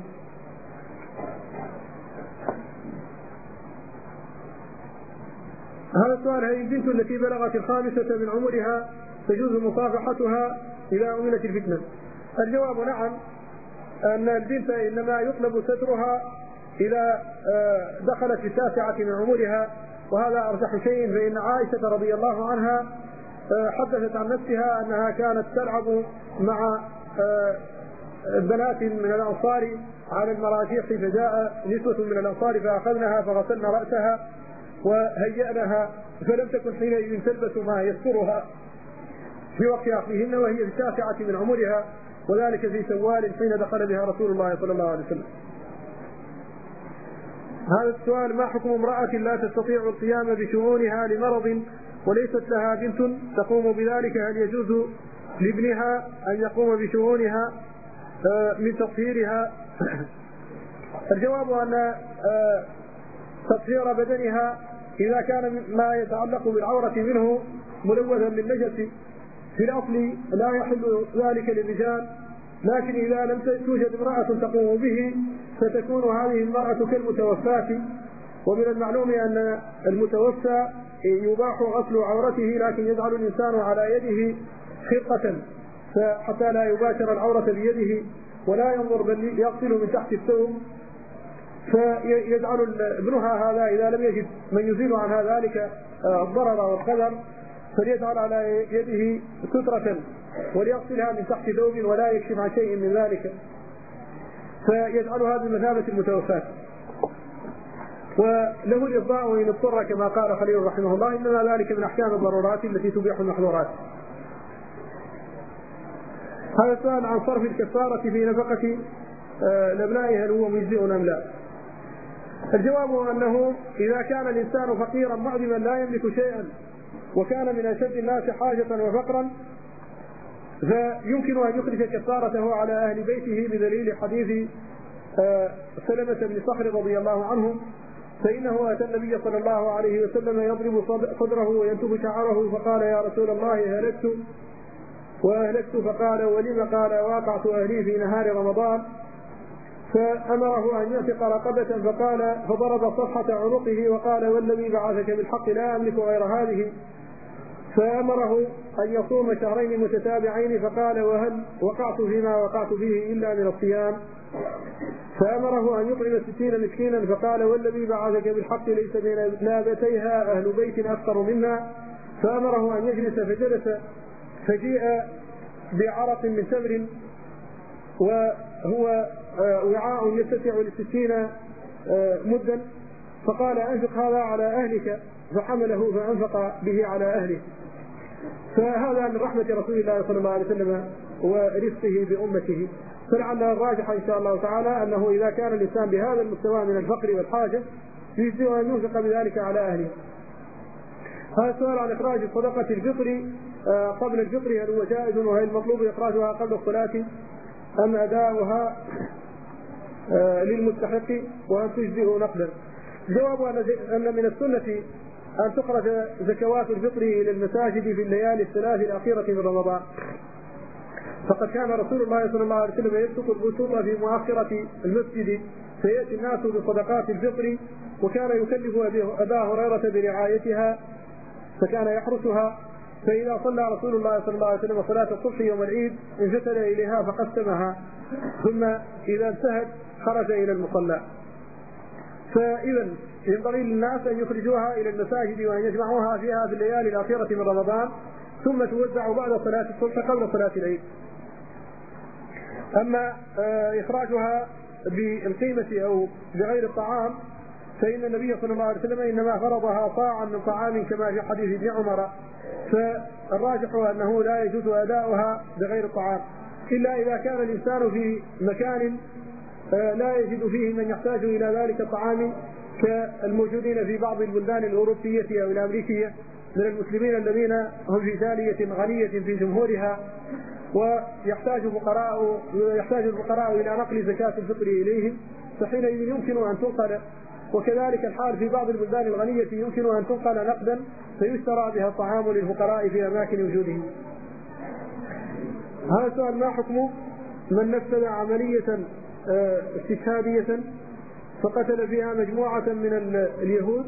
هذا السؤال: هل البنت التي بلغت 5 من عمرها تجوز مصافحتها إذا أمنت الفتنة؟ الجواب نعم، أن البنت إنما يطلب سترها إذا دخلت في 9 من عمرها، وهذا أرجح شيء، فإن عائشة رضي الله عنها حدثت عن نفسها أنها كانت تلعب مع بنات من الأنصار على المراجيح، فجاء نسوة من الأنصار فأخذنها فغسلنا رأسها وهيأنها، فلم تكن حينئذ تلبس ما يسترها في وقت عقلهن، وهي في 9 من عمرها، وذلك في شوال حين دخل بها رسول الله صلى الله عليه وسلم. هذا السؤال: ما حكم امرأة لا تستطيع القيام بشؤونها لمرض وليست لها بنت تقوم بذلك؟ هل يجوز لابنها أن يقوم بشؤونها من تطهيرها؟ الجواب أن تطهير بدنها إذا كان ما يتعلق بالعورة منه ملوثا بالنجس في الأصل لا يحل ذلك للرجال، لكن إذا لم توجد امرأة تقوم به فتكون هذه المرأة كالمتوفاة. ومن المعلوم أن المتوفى يباح غسل عورته، لكن يجعل الإنسان على يده خرقة حتى لا يباشر العورة بيده ولا ينظر، بل يغسل من تحت الثوب. فيجعل ابنها هذا إذا لم يجد من يزيل عنها ذلك الضرر والقدر فليجعل على يده سترة وليغسلها من تحت ثوب ولا يكشف عن شيء من ذلك، فيجعلها بمثابة المتوفاة. وله الإرضاء وإن اضطر كما قال خليل رحمه الله، إنما ذلك من أحكام الضرورات التي تبيح المحظورات. هذا السؤال عن صرف الكفارة في نفقة الأبناء هل هو مجزئ أم لا؟ الجواب أنه إذا كان الإنسان فقيرا معدما لا يملك شيئا وكان من أشد الناس حاجة وفقرا فيمكن أن يخرج كفارته على أهل بيته بدليل حديث سلمة بن صخر رضي الله عنه، فإنه أتى النبي صلى الله عليه وسلم يضرب صدره وينتف شعره فقال: يا رسول الله وأهلكت، فقال: ولم؟ قال: واقعت أهلي في نهار رمضان. فأمره أن ينفق رقبة فضرب صفحة عنقه وقال: والذي بعثك بالحق لا أملك غير هذه. فأمره أن يصوم 2 متتابعين فقال: وهل وقعت فيما وقعت فيه إلا من الصيام؟ فأمره أن يطعم 60 مسكينا فقال: والذي بعثك بالحق ليس بين لابتيها أهل بيت أكثر منا. فأمره أن يجلس فجلس، فجيء بعرق من تمر وهو وعاء يتسع ل60 مدا، فقال: أنفق هذا على أهلك، فحمله فأنفق به على أهله. فهذا من رحمة رسول الله صلى الله عليه وسلم ورفقه بأمته. فلعل الراجح إن شاء الله تعالى أنه إذا كان الإنسان بهذا المستوى من الفقر والحاجة يجزئ أن ينفق بذلك على أهله. هذا سؤال عن إخراج صدقة الفطر قبل الفطر هل هو جائز، وهل المطلوب إخراجها قبل الصلاة أم أداؤها للمستحق وأن تجزئ نقدا؟ الجواب أن من السنة أن تخرج زكوات الفطر إلى المساجد في الليالي 3 الأخيرة من رمضان، فقد كان رسول الله صلى الله عليه وسلم يبسط البسوط في مؤخرة المسجد فيأتي الناس بصدقات الفطر، وكان يكلف أبا هريرة برعايتها فكان يحرسها، فإذا صلى رسول الله صلى الله عليه وسلم صلاة الصبح يوم العيد انفتل إليها فقسمها، ثم إذا انتهت خرج إلى المصلى. فإذا ينبغي للناس أن يخرجوها إلى المساجد وأن يجمعوها فيها في الليالي الأخيرة من رمضان، ثم توزع بعد صلاة الصبح قبل صلاة العيد. أما إخراجها بالقيمة أو بغير الطعام فإن النبي صلى الله عليه وسلم إنما فرضها صاعا من طعام كما في حديث ابن عمر، فالراجح أنه لا يجوز أداؤها بغير الطعام إلا إذا كان الإنسان في مكان لا يجد فيه من يحتاج إلى ذلك الطعام كالموجودين في بعض البلدان الأوروبية أو الأمريكية، من المسلمين الذين هم في جالية غنية في جمهورها، ويحتاج الفقراء إلى نقل زكاة الفطر إليهم، فحينئذ يمكن أن تنقل. وكذلك الحال في بعض البلدان الغنية يمكن أن تنقل نقدا فيشترى بها الطعام للفقراء في أماكن وجودهم. هذا السؤال: ما حكم من نفذ عملية استشهادية فقتل فيها مجموعة من اليهود؟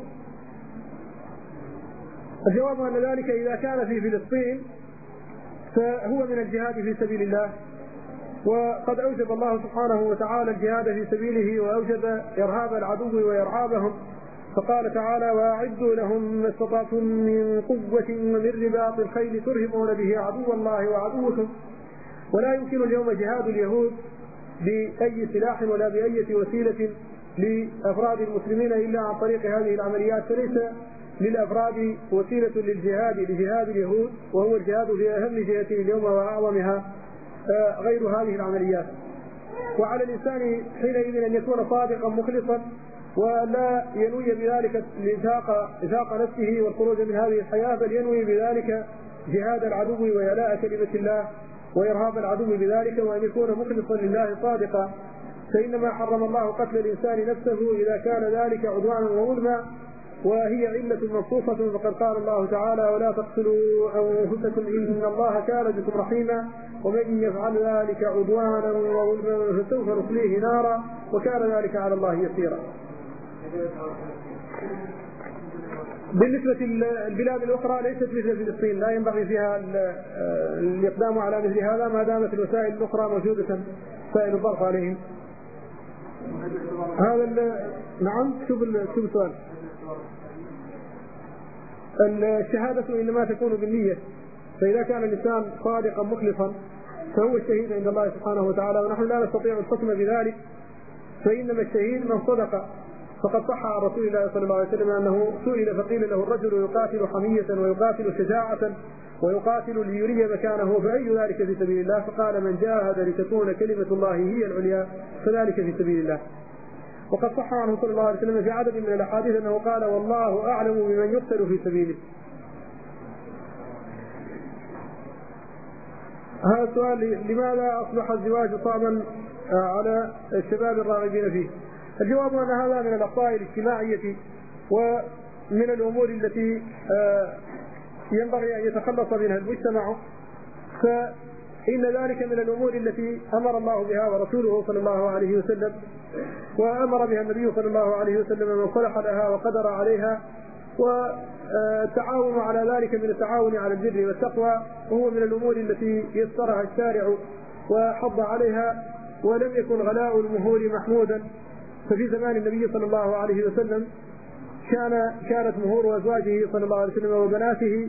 الجواب أن ذلك إذا كان في فلسطين فهو من الجهاد في سبيل الله، وقد أوجب الله سبحانه وتعالى الجهاد في سبيله، وأوجب إرهاب العدو وإرعابهم، فقال تعالى: وأعدوا لهم ما استطعتم من قوة ومن رباط الخيل ترهبون به عدو الله وعدوكم. ولا يمكن اليوم جهاد اليهود بأي سلاح ولا بأي وسيلة لأفراد المسلمين إلا عن طريق هذه العمليات، فليس للأفراد وسيلة لجهاد اليهود، وهو الجهاد في أهم جهة اليوم وأعظمها غير هذه العمليات. وعلى الإنسان حينئذ أن يكون صادقا مخلصا، ولا ينوي بذلك إزاق نفسه والخروج من هذه الحياة، بل ينوي بذلك جهاد العدو ويلاء كلمة الله وإرهاب العدو بذلك، وأن يكون مخلصا لله صادقا. فإنما حرم الله قتل الإنسان نفسه إذا كان ذلك عدوانا وظلما، وهي علة مخصوصة، فقد قال الله تعالى: ولا تقتلوا أنفسكم إن الله كان بكم رحيما ومن يفعل ذلك عدوانا وظلما فسوف نصليه نارا وكان ذلك على الله يسيرا. بالنسبة للبلاد الأخرى ليست مثل فلسطين، لا ينبغي فيها الإقدام على مثل هذا ما دامت الوسائل الأخرى موجودة، وسائل الضغط عليهم. هذا نعم. شوف السؤال. الشهادة إنما تكون بالنية، فإذا كان الإنسان صادقا مخلصا فهو الشهيد عند الله سبحانه وتعالى، ونحن لا نستطيع الحكم بذلك، فإنما الشهيد من صدق. فقد صح عن رسول الله صلى الله عليه وسلم أنه سئل فقيل له: الرجل يقاتل حمية ويقاتل شجاعة ويقاتل ليري مكانه فأي ذلك في سبيل الله؟ فقال: من جاهد لتكون كلمة الله هي العليا فذلك في سبيل الله. وقد صح عنه صلى الله عليه وسلم في عدد من الأحاديث أنه قال: والله أعلم بمن يقتل في سبيله. هذا السؤال: لماذا أصبح الزواج صعبا على الشباب الراغبين فيه؟ الجواب أن هذا من الأخطاء الاجتماعية ومن الأمور التي ينبغي أن يتخلص منها المجتمع، فإن ذلك من الأمور التي أمر الله بها ورسوله صلى الله عليه وسلم، وأمر بها النبي صلى الله عليه وسلم من صلح لها وقدر عليها، والتعاون على ذلك من التعاون على البر والتقوى، وهو من الأمور التي يسرها الشارع وحض عليها، ولم يكن غلاء المهور محمودا. ففي زمان النبي صلى الله عليه وسلم كانت مهور أزواجه صلى الله عليه وسلم وبناته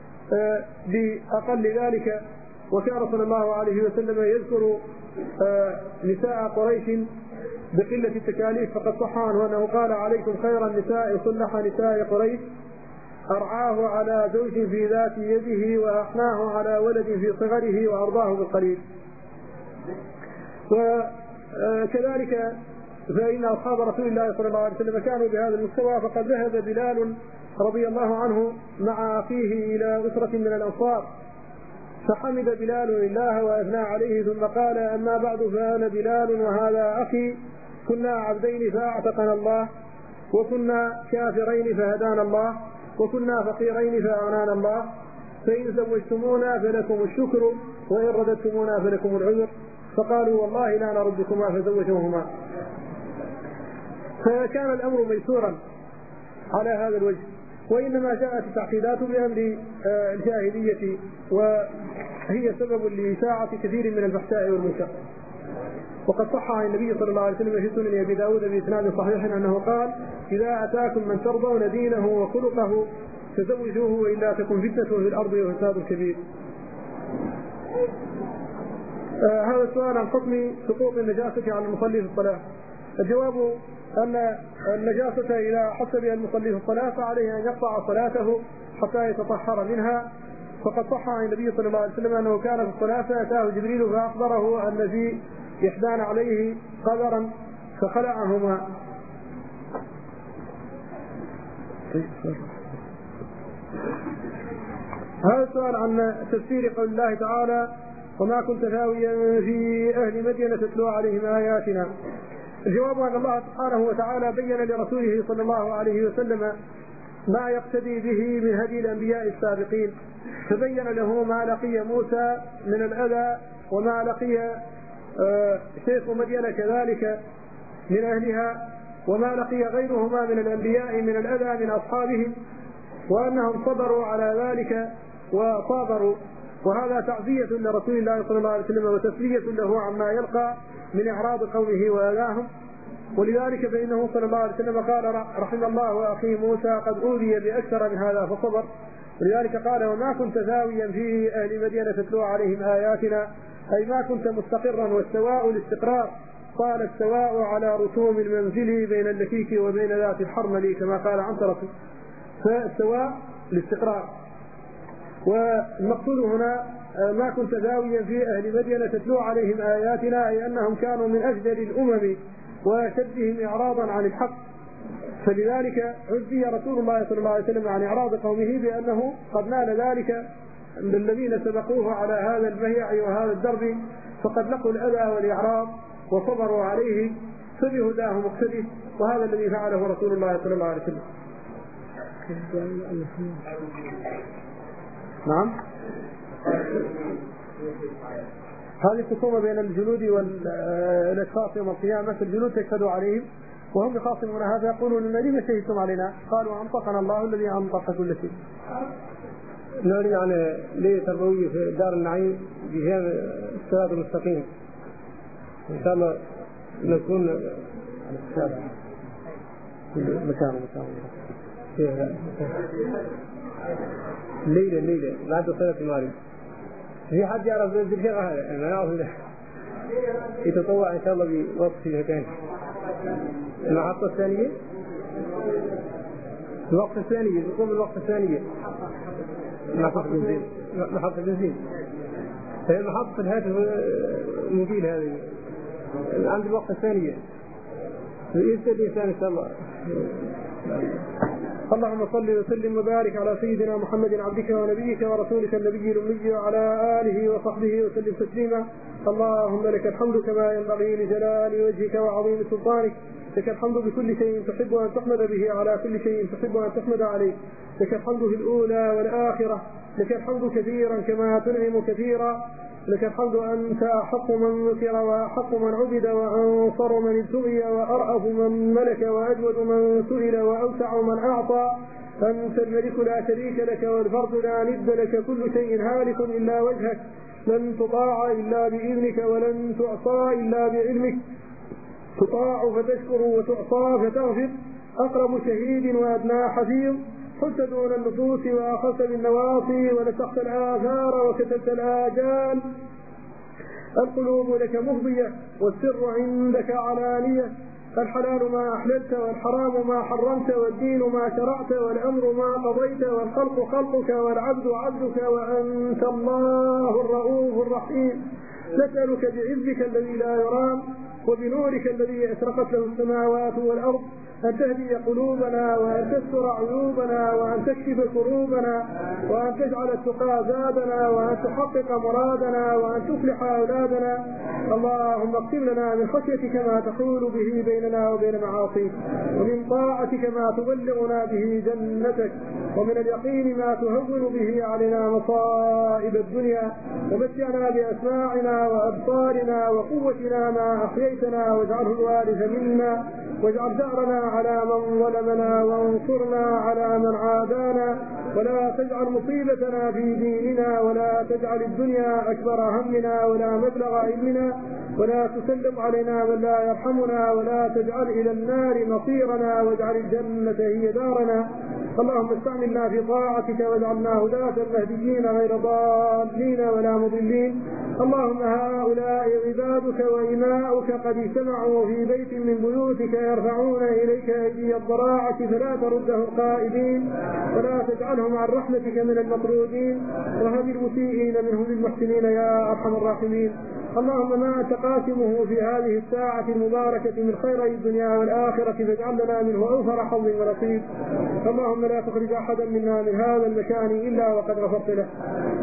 بأقل ذلك، وكان صلى الله عليه وسلم يذكر نساء قريش بقلة التكاليف، فقد صح عنه أنه قال: عليكم خير النساء صلح نساء قريش، أرعاه على زوج في ذات يده وأحناه على ولد في صغره وأرضاه بالقليل. وكذلك فإن أصحاب رسول الله صلى الله عليه وسلم كانوا بهذا المستوى، فقد ذهب بلال رضي الله عنه مع أخيه إلى أسرة من الأنصار، فحمد بلال الله وأثنى عليه، ثم قال: أما بعد فأنا بلال وهذا أخي، كنا عبدين فأعتقنا الله، وكنا كافرين فهدانا الله، وكنا فقيرين فأغنانا الله، فإن زوجتمونا فلكم الشكر وإن رددتمونا فلكم العذر. فقالوا: والله لا نردكما، فزوجوهما. فكان الأمر ميسورا على هذا الوجه، وإنما جاءت التعقيدات بأمر الجاهلية، وهي سبب لإشاعة كثير من البحثاء والمنكر. وقد صح عن النبي صلى الله عليه وسلم في سنن أبي داود بإسناد صحيح أنه قال: إذا أتاكم من ترضون دينه وخلقه فزوجوه، وإلا تكن فتنة في الأرض وفساد كبير. هذا السؤال عن حكم سقوط النجاسة على المصلي في الصلاة. الجواب أن النجاسة إذا حس بها المصلي في الصلاة فعليه أن يقطع صلاته حتى يتطهر منها. فقد صح عن النبي صلى الله عليه وسلم أنه كان في الصلاة فأتاه جبريل فأخبره أن في إحدان عليه قدرا فخلعهما. هذا السؤال عن تفسير قول الله تعالى وما كنت ثاويا في أهل مدينة تتلو عليهم آياتنا. الجواب أن الله سبحانه وتعالى بين لرسوله صلى الله عليه وسلم ما يقتدي به من هدي الأنبياء السابقين، فبين له ما لقي موسى من الأذى وما لقي شيخ مدين كذلك من أهلها، وما لقي غيرهما من الأنبياء من الأذى من أصحابهم، وأنهم صبروا على ذلك وصابروا، وهذا تعزية لرسول الله صلى الله عليه وسلم وتسلية له عما يلقى من إعراض قومه وأذاهم. ولذلك فإنه صلى الله عليه وسلم قال رحم الله أخي موسى قد أوذي بأكثر من هذا فصبر. ولذلك قال وما كنت ثاويا في أهل مدينة تتلو عليهم آياتنا، أي ما كنت مستقرا، والسواء الاستقرار، قال السواء على رسوم المنزل بين اللكيك وبين ذات الحرمل كما قال عنترة، فالسواء الاستقرار. والمقصود هنا ما كنت ذاويا في أهل مدينة تتلو عليهم آياتنا، أي أنهم كانوا من أجدر الأمم وشدهم إعراضا عن الحق، فلذلك عزي رسول الله صلى الله عليه وسلم عن إعراض قومه بأنه قد نال ذلك للذين سبقوه على هذا المهيع وهذا الدرب، فقد لقوا الأذى والإعراض وصبروا عليه، فبهداه مقتدي، وهذا الذي فعله رسول الله صلى الله عليه وسلم. نعم، هذه الخصومة بين الجلود والأشخاص يوم القيامة، الجلود تشهد عليهم وهم يخاصمون هذا، يقولون لما شهدتم علينا؟ قالوا أنطقنا الله الذي أنطق كل شيء. نريد عن ليلة تربوية في دار النعيم بجانب الصراط المستقيم، إن شاء الله نكون على الشارع مكان ليلة لا تصير ماري. في حد يعرف الشيء هذا؟ أنا أعرف يتطوع إن شاء الله بوقت في مكان. المحطة الثانية، الوقت الثانية، بقوم الوقت الثانية، محطة بنزين، هي محطة الهاتف الموبيل هذه عند الوقت الثانية. يسأل الإنسان إن شاء الله. اللهم صل وسلم وبارك على سيدنا محمد عبدك ونبيك ورسولك النبي الأمي وعلى آله وصحبه وسلم تسليما. اللهم لك الحمد كما ينبغي لجلال وجهك وعظيم سلطانك، لك الحمد بكل شيء تحب أن تحمد به على كل شيء تحب أن تحمد عليه، لك الحمد في الأولى والآخرة، لك الحمد كثيرا كما تنعم كثيرا، لك الحمد أنت أحق من ذكر وأحق من عبد وأنصر من ابتغي وأرأف من ملك وأجود من سئل وأوسع من أعطى. أنت الملك لا شريك لك والفرد لا ند لك، كل شيء هالك إلا وجهك، لن تطاع إلا بإذنك ولن تعصى إلا بعلمك، تطاع فتشكر وتعصى فتغفر، أقرب شهيد وأدنى حفيظ، حلت دون النفوس وأخذت بالنواصي ونسخت الآثار وكتبت الآجال، القلوب لك مفضية والسر عندك علانية، الحلال ما أحللت والحرام ما حرمت والدين ما شرعت والأمر ما قضيت والخلق خلقك والعبد عبدك وأنت الله الرؤوف الرحيم. نسألك بعزك الذي لا يرام وبنورك الذي أشرقت له السماوات والأرض أن تهدي قلوبنا وأن تستر عيوبنا وأن تكشف كروبنا وأن تجعل التقى زادنا وأن تحقق مرادنا وأن تفلح أولادنا. اللهم اقسم لنا من خشيتك ما تحول به بيننا وبين معاصيك، ومن طاعتك ما تبلغنا به جنتك، ومن اليقين ما تهون به علينا مصائب الدنيا، ومتعنا بأسماعنا وأبصارنا وقوتنا ما أحييتنا، واجعله الوارث منا، واجعل ثأرنا على من ظلمنا وانصرنا على من عادانا، ولا تجعل مصيبتنا في ديننا، ولا تجعل الدنيا أكبر همنا ولا مبلغ علمنا، ولا تسلط علينا من لا يرحمنا، ولا تجعل إلى النار مصيرنا، واجعل الجنة هي دارنا. اللهم استعملنا في طاعتك واجعلنا هداة مهديين غير ضالين ولا مضلين. اللهم هؤلاء عبادك وإماؤك قد اجتمعوا في بيت من بيوتك يرفعون إليك أيدي الضراعة فلا تردهم قائدين ولا تجعلهم عن رحمتك من المطرودين وهب المسيئين منهم للمحسنين يا أرحم الراحمين. اللهم ما تقاسمه في هذه الساعة المباركة من خير الدنيا والآخرة فاجعل لنا منه أوفر حظ ونصيب. اللهم لا تخرج أحدا منا من هذا المكان إلا وقد غفرت له.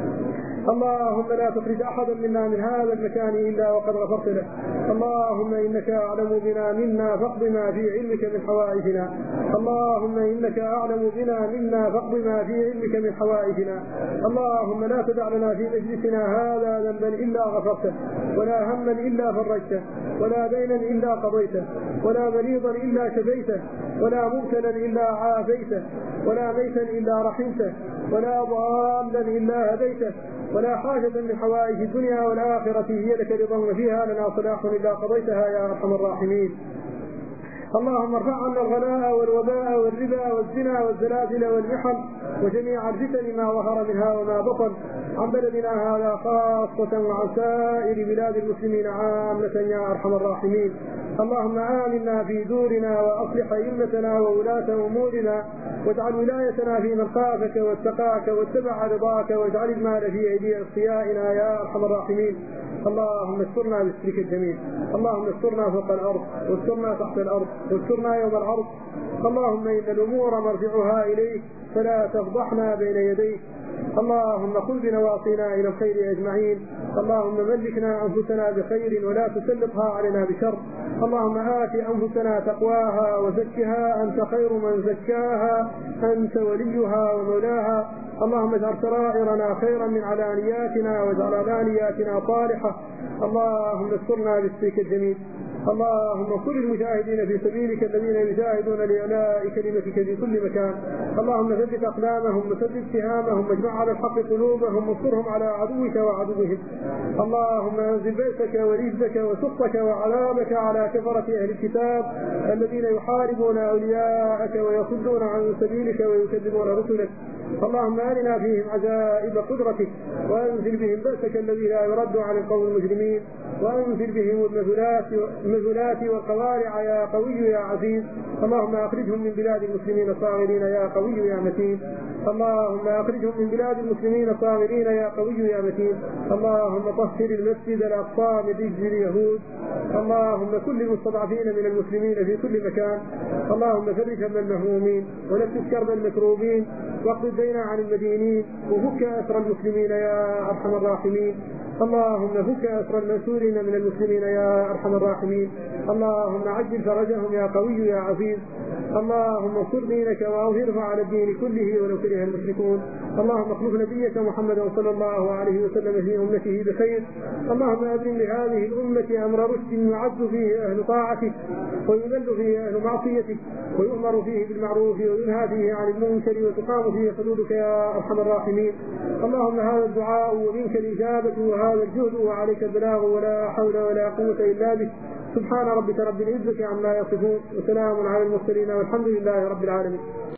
اللهم لا تخرج أحدا منا من هذا المكان إلا وقد غفرت له. اللهم إنك أعلم بنا منا فاقض ما في علمك من حوائجنا. اللهم إنك أعلم بنا منا فاقض ما في علمك من حوائجنا. اللهم لا تدع لنا في مجلسنا هذا ذنبا إلا غفرته ولا هما إلا فرجته ولا دينا إلا قضيته ولا مريضا إلا شفيته ولا مبتلا إلا عافيته ولا ميتا إلا رحمته ولا ضالا إلا هديته ولا حاجة من حوائج الدنيا والآخرة هي لك رضا وفيها لنا صلاح إلا قضيتها يا أرحم الراحمين. اللهم ارفع عنا الغلاء والوباء والربا والزنا والزلازل والمحن وجميع الفتن ما ظهر منها وما بطن عن بلدنا هذا خاصة وعن سائر بلاد المسلمين عامة يا أرحم الراحمين. اللهم آمنا في دورنا وأصلح أئمتنا وولاة أمورنا واجعل ولايتنا في من خافك واتقاك واتبع رضاك واجعل المال في أيدي أصفيائنا يا أرحم الراحمين. اللهم استرنا بسترك الجميل. اللهم استرنا فوق الأرض واسترنا تحت الأرض واسترنا يوم العرض. اللهم إن الأمور مرجعها إليك فلا تفضحنا بين يديك. اللهم خذ بنواصينا إلى الخير أجمعين. اللهم ملكنا أنفسنا بخير ولا تسلطها علينا بشر. اللهم آت أنفسنا تقواها وزكها أنت خير من زكاها أنت وليها ومولاها. اللهم اجعل سرائرنا خيرا من علانياتنا واجعل علانياتنا صالحة. اللهم استرنا بالسيك الجميل. اللهم كل المجاهدين في سبيلك الذين يجاهدون لإعلاء كلمتك في كل مكان. اللهم ثبت أقدامهم وثبت سهامهم واجمع على الحق قلوبهم وانصرهم على عدوك وعدوهم. اللهم انزل بأسك ورجزك وسخطك وعذابك على كفرة أهل الكتاب الذين يحاربون أولياءك ويصدون عن سبيلك ويكذبون رسلك. اللهم أرنا فيهم عجائب قدرتك وأنزل بهم بأسك الذي لا يرد عن القوم المجرمين وأنزل بهم المذلات والقوارع يا قوي يا عزيز. اللهم أخرجهم من بلاد المسلمين صاغرين يا قوي يا متين. اللهم أخرجهم من بلاد المسلمين صاغرين يا قوي يا متين. اللهم طهر المسجد الأقصى من رجز اليهود. اللهم كل المستضعفين من المسلمين في كل مكان. اللهم فرج هم المهمومين ونفس كرب المكروبين واقض الدين عن المدينين وفك أسر المسلمين يا أرحم الراحمين. اللهم فك أسر المسورين من المسلمين يا أرحم الراحمين. اللهم عجل فرجهم يا قوي يا عزيز. اللهم انصر دينك وأظهره على الدين كله ولو كره المشركون. اللهم اخلف نبيك محمد صلى الله عليه وسلم في أمته بخير. اللهم أبرم لهذه الأمة أمر رشد يعز فيه أهل طاعتك ويذل فيه أهل معصيتك ويؤمر فيه بالمعروف وينهى فيه عن المنكر وتقام فيه حدودك يا أرحم الراحمين. اللهم هذا الدعاء ومنك الإجابة وهذا الجهد وعليك البلاغ ولا حول ولا قوة إلا بك. سبحان ربك رب العزة عما يصفون وسلام على المرسلين والحمد لله رب العالمين.